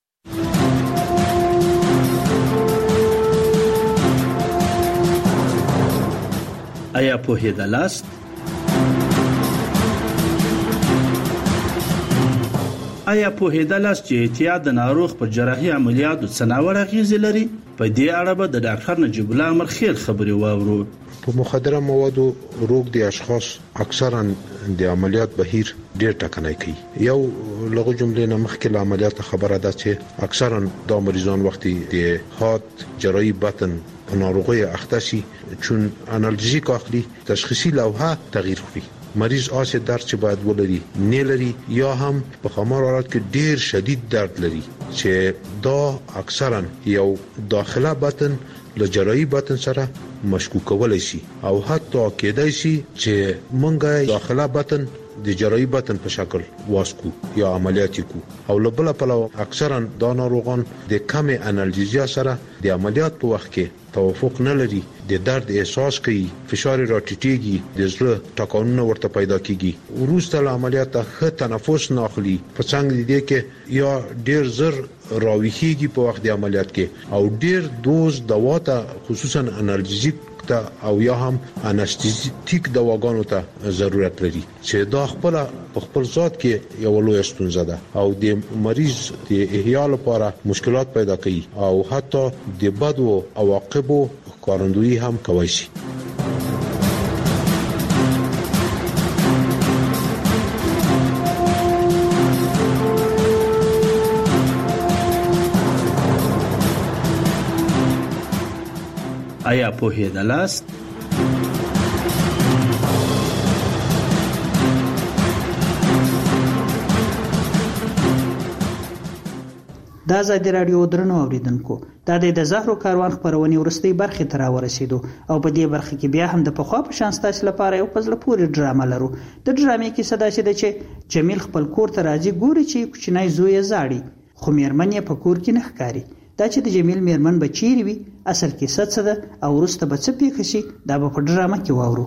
آیا پوهېدلاست؟ آیا پوهېدلاست چې احتیاط د ناروغ پر جراحي عملیاتو څه ناوړه اغېزې لري؟ په دې اړه به د ډاکټر نجیب الله امرخیل خبرې واورو. په مخدره موادو روږدي اشخاص اکثرا د عملیات بهیر ډېر ټکنی کوي. یو لغو جملې نه مخکې له عملیات خبره ده چې اکثرا دا مریضان وختي د هات جراحي بطن په ناروغۍ اخته شي چون انالژیک اخلي تشخیصي لوحه تغییر کړي مریض آسه درد چې باید ولري نه لري یا هم په خمار حالت کې ډیر شدید درد لري چې دا اکثرا یو داخله بطن له جراحي بطن سره مشکوک کولای شي او حتی کېدای شي چې مونږه داخله بطن د جراحي بطن په شکل واسکو یا عملیات کو او لبل په اکثرا دا ناروغان د کم انالژیا سره د عملیات په وخت کې توافق نه لري د درد احساس کوي فشار راټیټيږي د زړه ټکانونه ورته پیدا کیږي وروسته له عملیات ښه تنفس نه اخلي په څنګه دي کې یا ډیر زر راويخيږي په وخت د عملیات کې او ډیر دوز دوا ته خصوصا انالژیک ته او یا هم انستیزیک دواګانو ته ضرورت لري چې دا خپل خپل ذات کې یو لوی ستونزه ده او د مریض د احیا لپاره مشکلات پیدا کوي او حتی د بدو عواقبو ښکارندویي هم کوي شي. آیا پوهېدلاست؟ دا ازادي راډیو درنو اوریدونکو دا د زهرو کاروان خبرونه ورستۍ برخه تر ورسېدو او په دې برخه کې بیا هم د پخوا په شان ستاسو لپاره یو پزله پورې ډرامه لرو. د ډرامې کې صدا شي چې جمیل خپل کور ته راځي ګوري چې کوچنی زوی زاړي خو میرمن یې په کور کې نه ښکاري. دا چې د جمیل میرمن به چیرې وي، اصل کیسه څه ده او وروسته به څه پیښه شي، دا به په ډرامه کې واورو.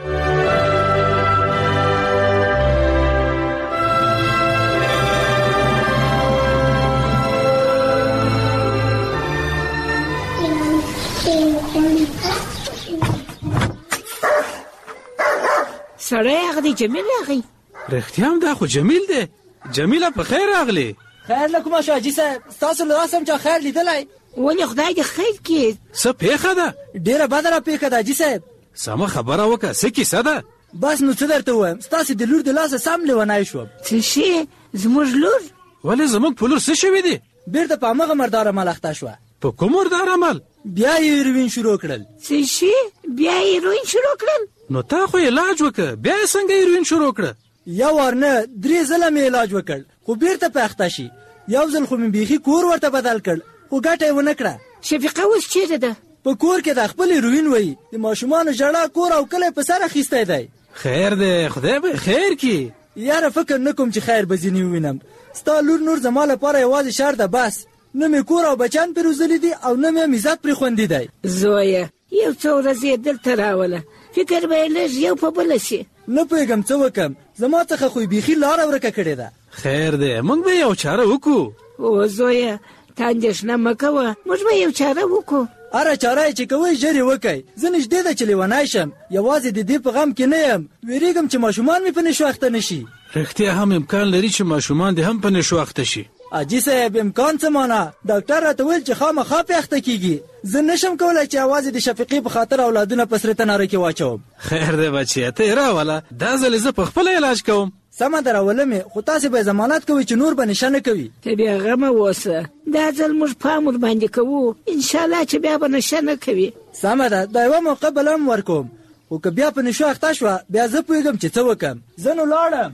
سړی هغه دی جمیل راغی. رښتیا هم دا خو جمیل دی. جمیله په خیر راغلی. خیر له کومه شو حاجي صاحب؟ ستاسو له راسه هم چا خیر لیدلی؟ ولې خدای دې خیر کړي. څه پیښه ده؟ ډېره بده را پیښه ده حاجي صاحب. سمه خبره وکړه، څه کیسه ده؟ بس نو څه درته ووایم، ستاسې د لور د لاسه سم لیونی شوم. څه شي؟ زموږ لور؟ ولې زموږ په لور څه شوي دي؟ بېرته په همغه مردار عمل اخته شوه. په کوم مردار عمل؟ بیا یې هیروین شروع کړل. څه شي؟ بیا یې هیروین شروع کړل؟ نو تا خو علاج وکړه، بیا یې څنګه هیروین شروع کړه؟ یو وار نه درې ځله مې علاج وکړ، خو بېرته په اخته شي. یو ځل خو مې بیخي کور ورته بدل کړ، خو ګټه یې ونه کړه. شفیقه اوس چیرته ده؟ په کور کې د خپل هیروین وایي، د ماشومانو ژړا کور او کلی په سر اخیستی دی. خیر دی، خدای به خیر کړي. یاره فکر نه کوم چې خیر به ځینې ووینم. ستا لور نور زما لپاره یوازې شر ده، بس نه مې کور او بچیان پرې روزلي دي او نه مې عزت پرې خوندي دی. زویه یو څو ورځې یې دلته راوله، فکر به یې لږ یو په بله شي. نه پوهېږم څه وکړم، زما څخه خو یې بیخي لاره ورکه کړې ده. خیر دی، موږ به یو چاره وکړو. او زویه ته اندېښنه مه کوه، موږ به یو چاره وکړو. هره چاره یې چې کوئ ژر یې وکئ. زه نږدې ده چې لیونی شم، یوازې د دې په غم کې نه یم، ویرېږم چې ماشومان مې په نشو اخته نه شي. رښتیا هم امکان لري چې ماشومان دې هم په نشو اخته شي. حاجي صاحب امکان څه مانه؟ ډاکټر راته ویل چې خامخا پې اخته کېږي. زه نشم کولی چې یوازې د شفیقې په خاطر اولادونه په سره تناره کې واچوم. خیر دی بچیه، ته یې راوله، دا ځل زه په خپله علاج کوم. سمه ده راوله مې، خو تاسې به ضمانت کوئ چې نور به نشه نه کوي. ته بیا غمه اوسه، دا ځل موږ پام ورباندې کوو، انشاءالله چې بیا به نشه نه کوي. سمه ده، دا یوه موقع بله هم ورکوم، خو که بیا په نشو اخته شوه بیا زه پوهېږم چې څه وکړم. زه نو لاړم.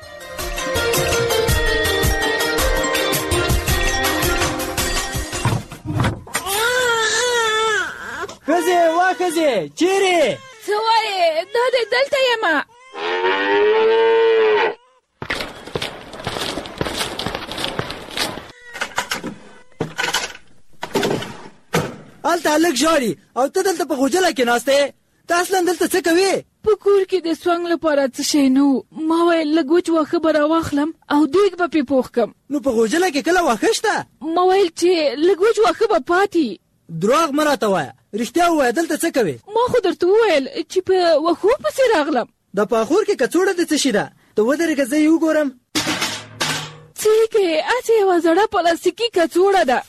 ښځې وا ښځې چیرې؟ څه وایې؟ دا دی دلته یمه. هلته هلک ژاړي او ته دلته په غوجله کې ناست یې. ته اصلا دلته څه کوې؟ په کور کې د سونګ لپاره څه شی نه و، ما ویل لږ وچ واښه به راواخلم او دیګ به پې پوخ کړم. نو په غوجله کې کله واښه شته؟ ما ویل چې لږ وچ واښه به پاتې. دروغ مه راته وایه، رښتیا ووایه دلته څه کوې؟ ما خو درته وویل چې په واښو پسې راغلم. د پاخور کې کڅوړه د څه شي ده؟ ته ودرېږه زه یې وګورم. څه یې کوې؟ هسې یوه زړه پلاستیکي کڅوړه ده.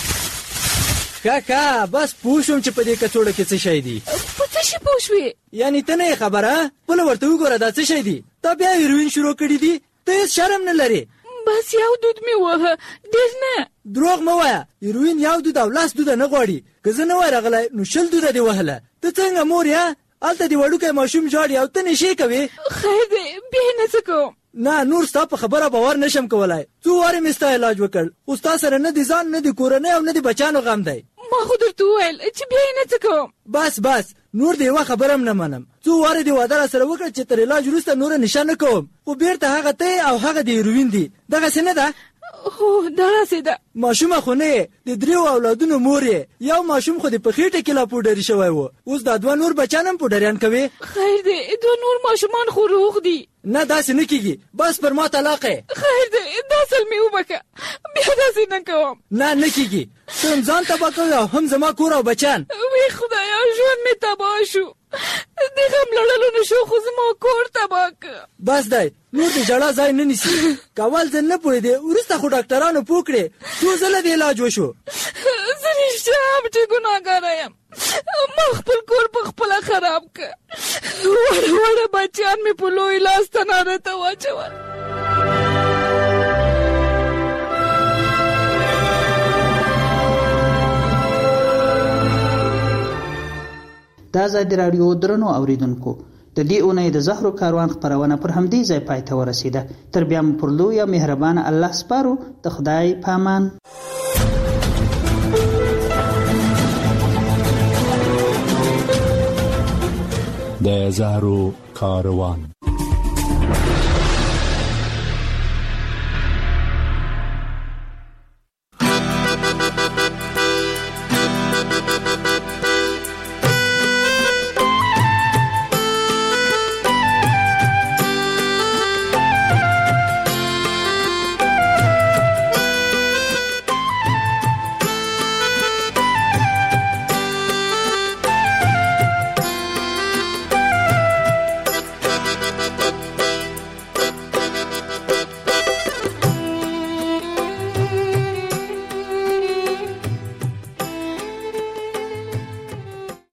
ښه ښه بس پوه شوم چې په دې کڅوړه کې څه شی دي. په څه شي پوه شوې؟ یعنې ته نه یې خبره؟ خپله ورته وګوره دا څه شی دي. تا بیا هیروین شروع کړي دي؟ ته هېڅ شرم نه لرې. بس یو دود مې ووهه، ډېر نه. دروغ مه وایه، هیروین یو دود او لاس دوده نه غواړي. که زه نه وای راغلی نو شل دوده دې وهله. ته څنګه مور یې؟ هلته دې وړوکی ماشوم ژاړي او ته نشې کوې. خیر دی بیا نه څه کوم. نه نور ستا په خبره باور نشم کولای. څو وارې مې ستا علاج وکړ، خو ستا سره نه د ځان نه د کورنۍ او نه د بچیانو غم دی. ما خو درته وویل چې بیا یې نه څه کوم. بس بس نور د یوه خبره هم نه منم. څو وارې دې واده را سره وکړه چې تر علاج وروسته نوره نشه نه کوم، خو بیرته هغه ته او هغه د هیروین دي. دغسې نه ده؟ هو دغسې ده. ماشومه خو نه یې، د دریو اولادونو مور یې. یو ماشوم خو دې په خېټه کې لا پوډري شوی و، اوس دا دوه نور بچیان هم پوډریان کوي. خیر دی دوه نور ماشومان خو روغ دي. نه داسې نه کېږي، بس پر ما طلاق یې. خیر دی دا ځل مې وبښه، بیا داسې نه کوم. نه نه کېږي، ته هم ځان تباه کوې او هم زما کور او بچیان. وی خدایا ژوند مې تباه شو، د غم لړلو نه شو خو زما کور تباه که. بس دی نور د ژړا ځای نه نیسي. که اول ځل نه پوهېدې وروسته خو ډاکټرانو پوه کړې، څو ځله د علاج وشو. زه رښتیا هم چې ګناهګاره یم، ما خپل کور په خپله خراب که. وړه وړه بچیان مې په لوی لاس تناره ته واچول. د ازادي راډیو درنو اوریدونکو، د دې اونۍ د زهرو کاروان خپرونه پر همدې ځای پای ته ورسېده. تر بیا مو پر لوی او مهربانه الله سپارو. د خدای په امان. د زهرو کاروان.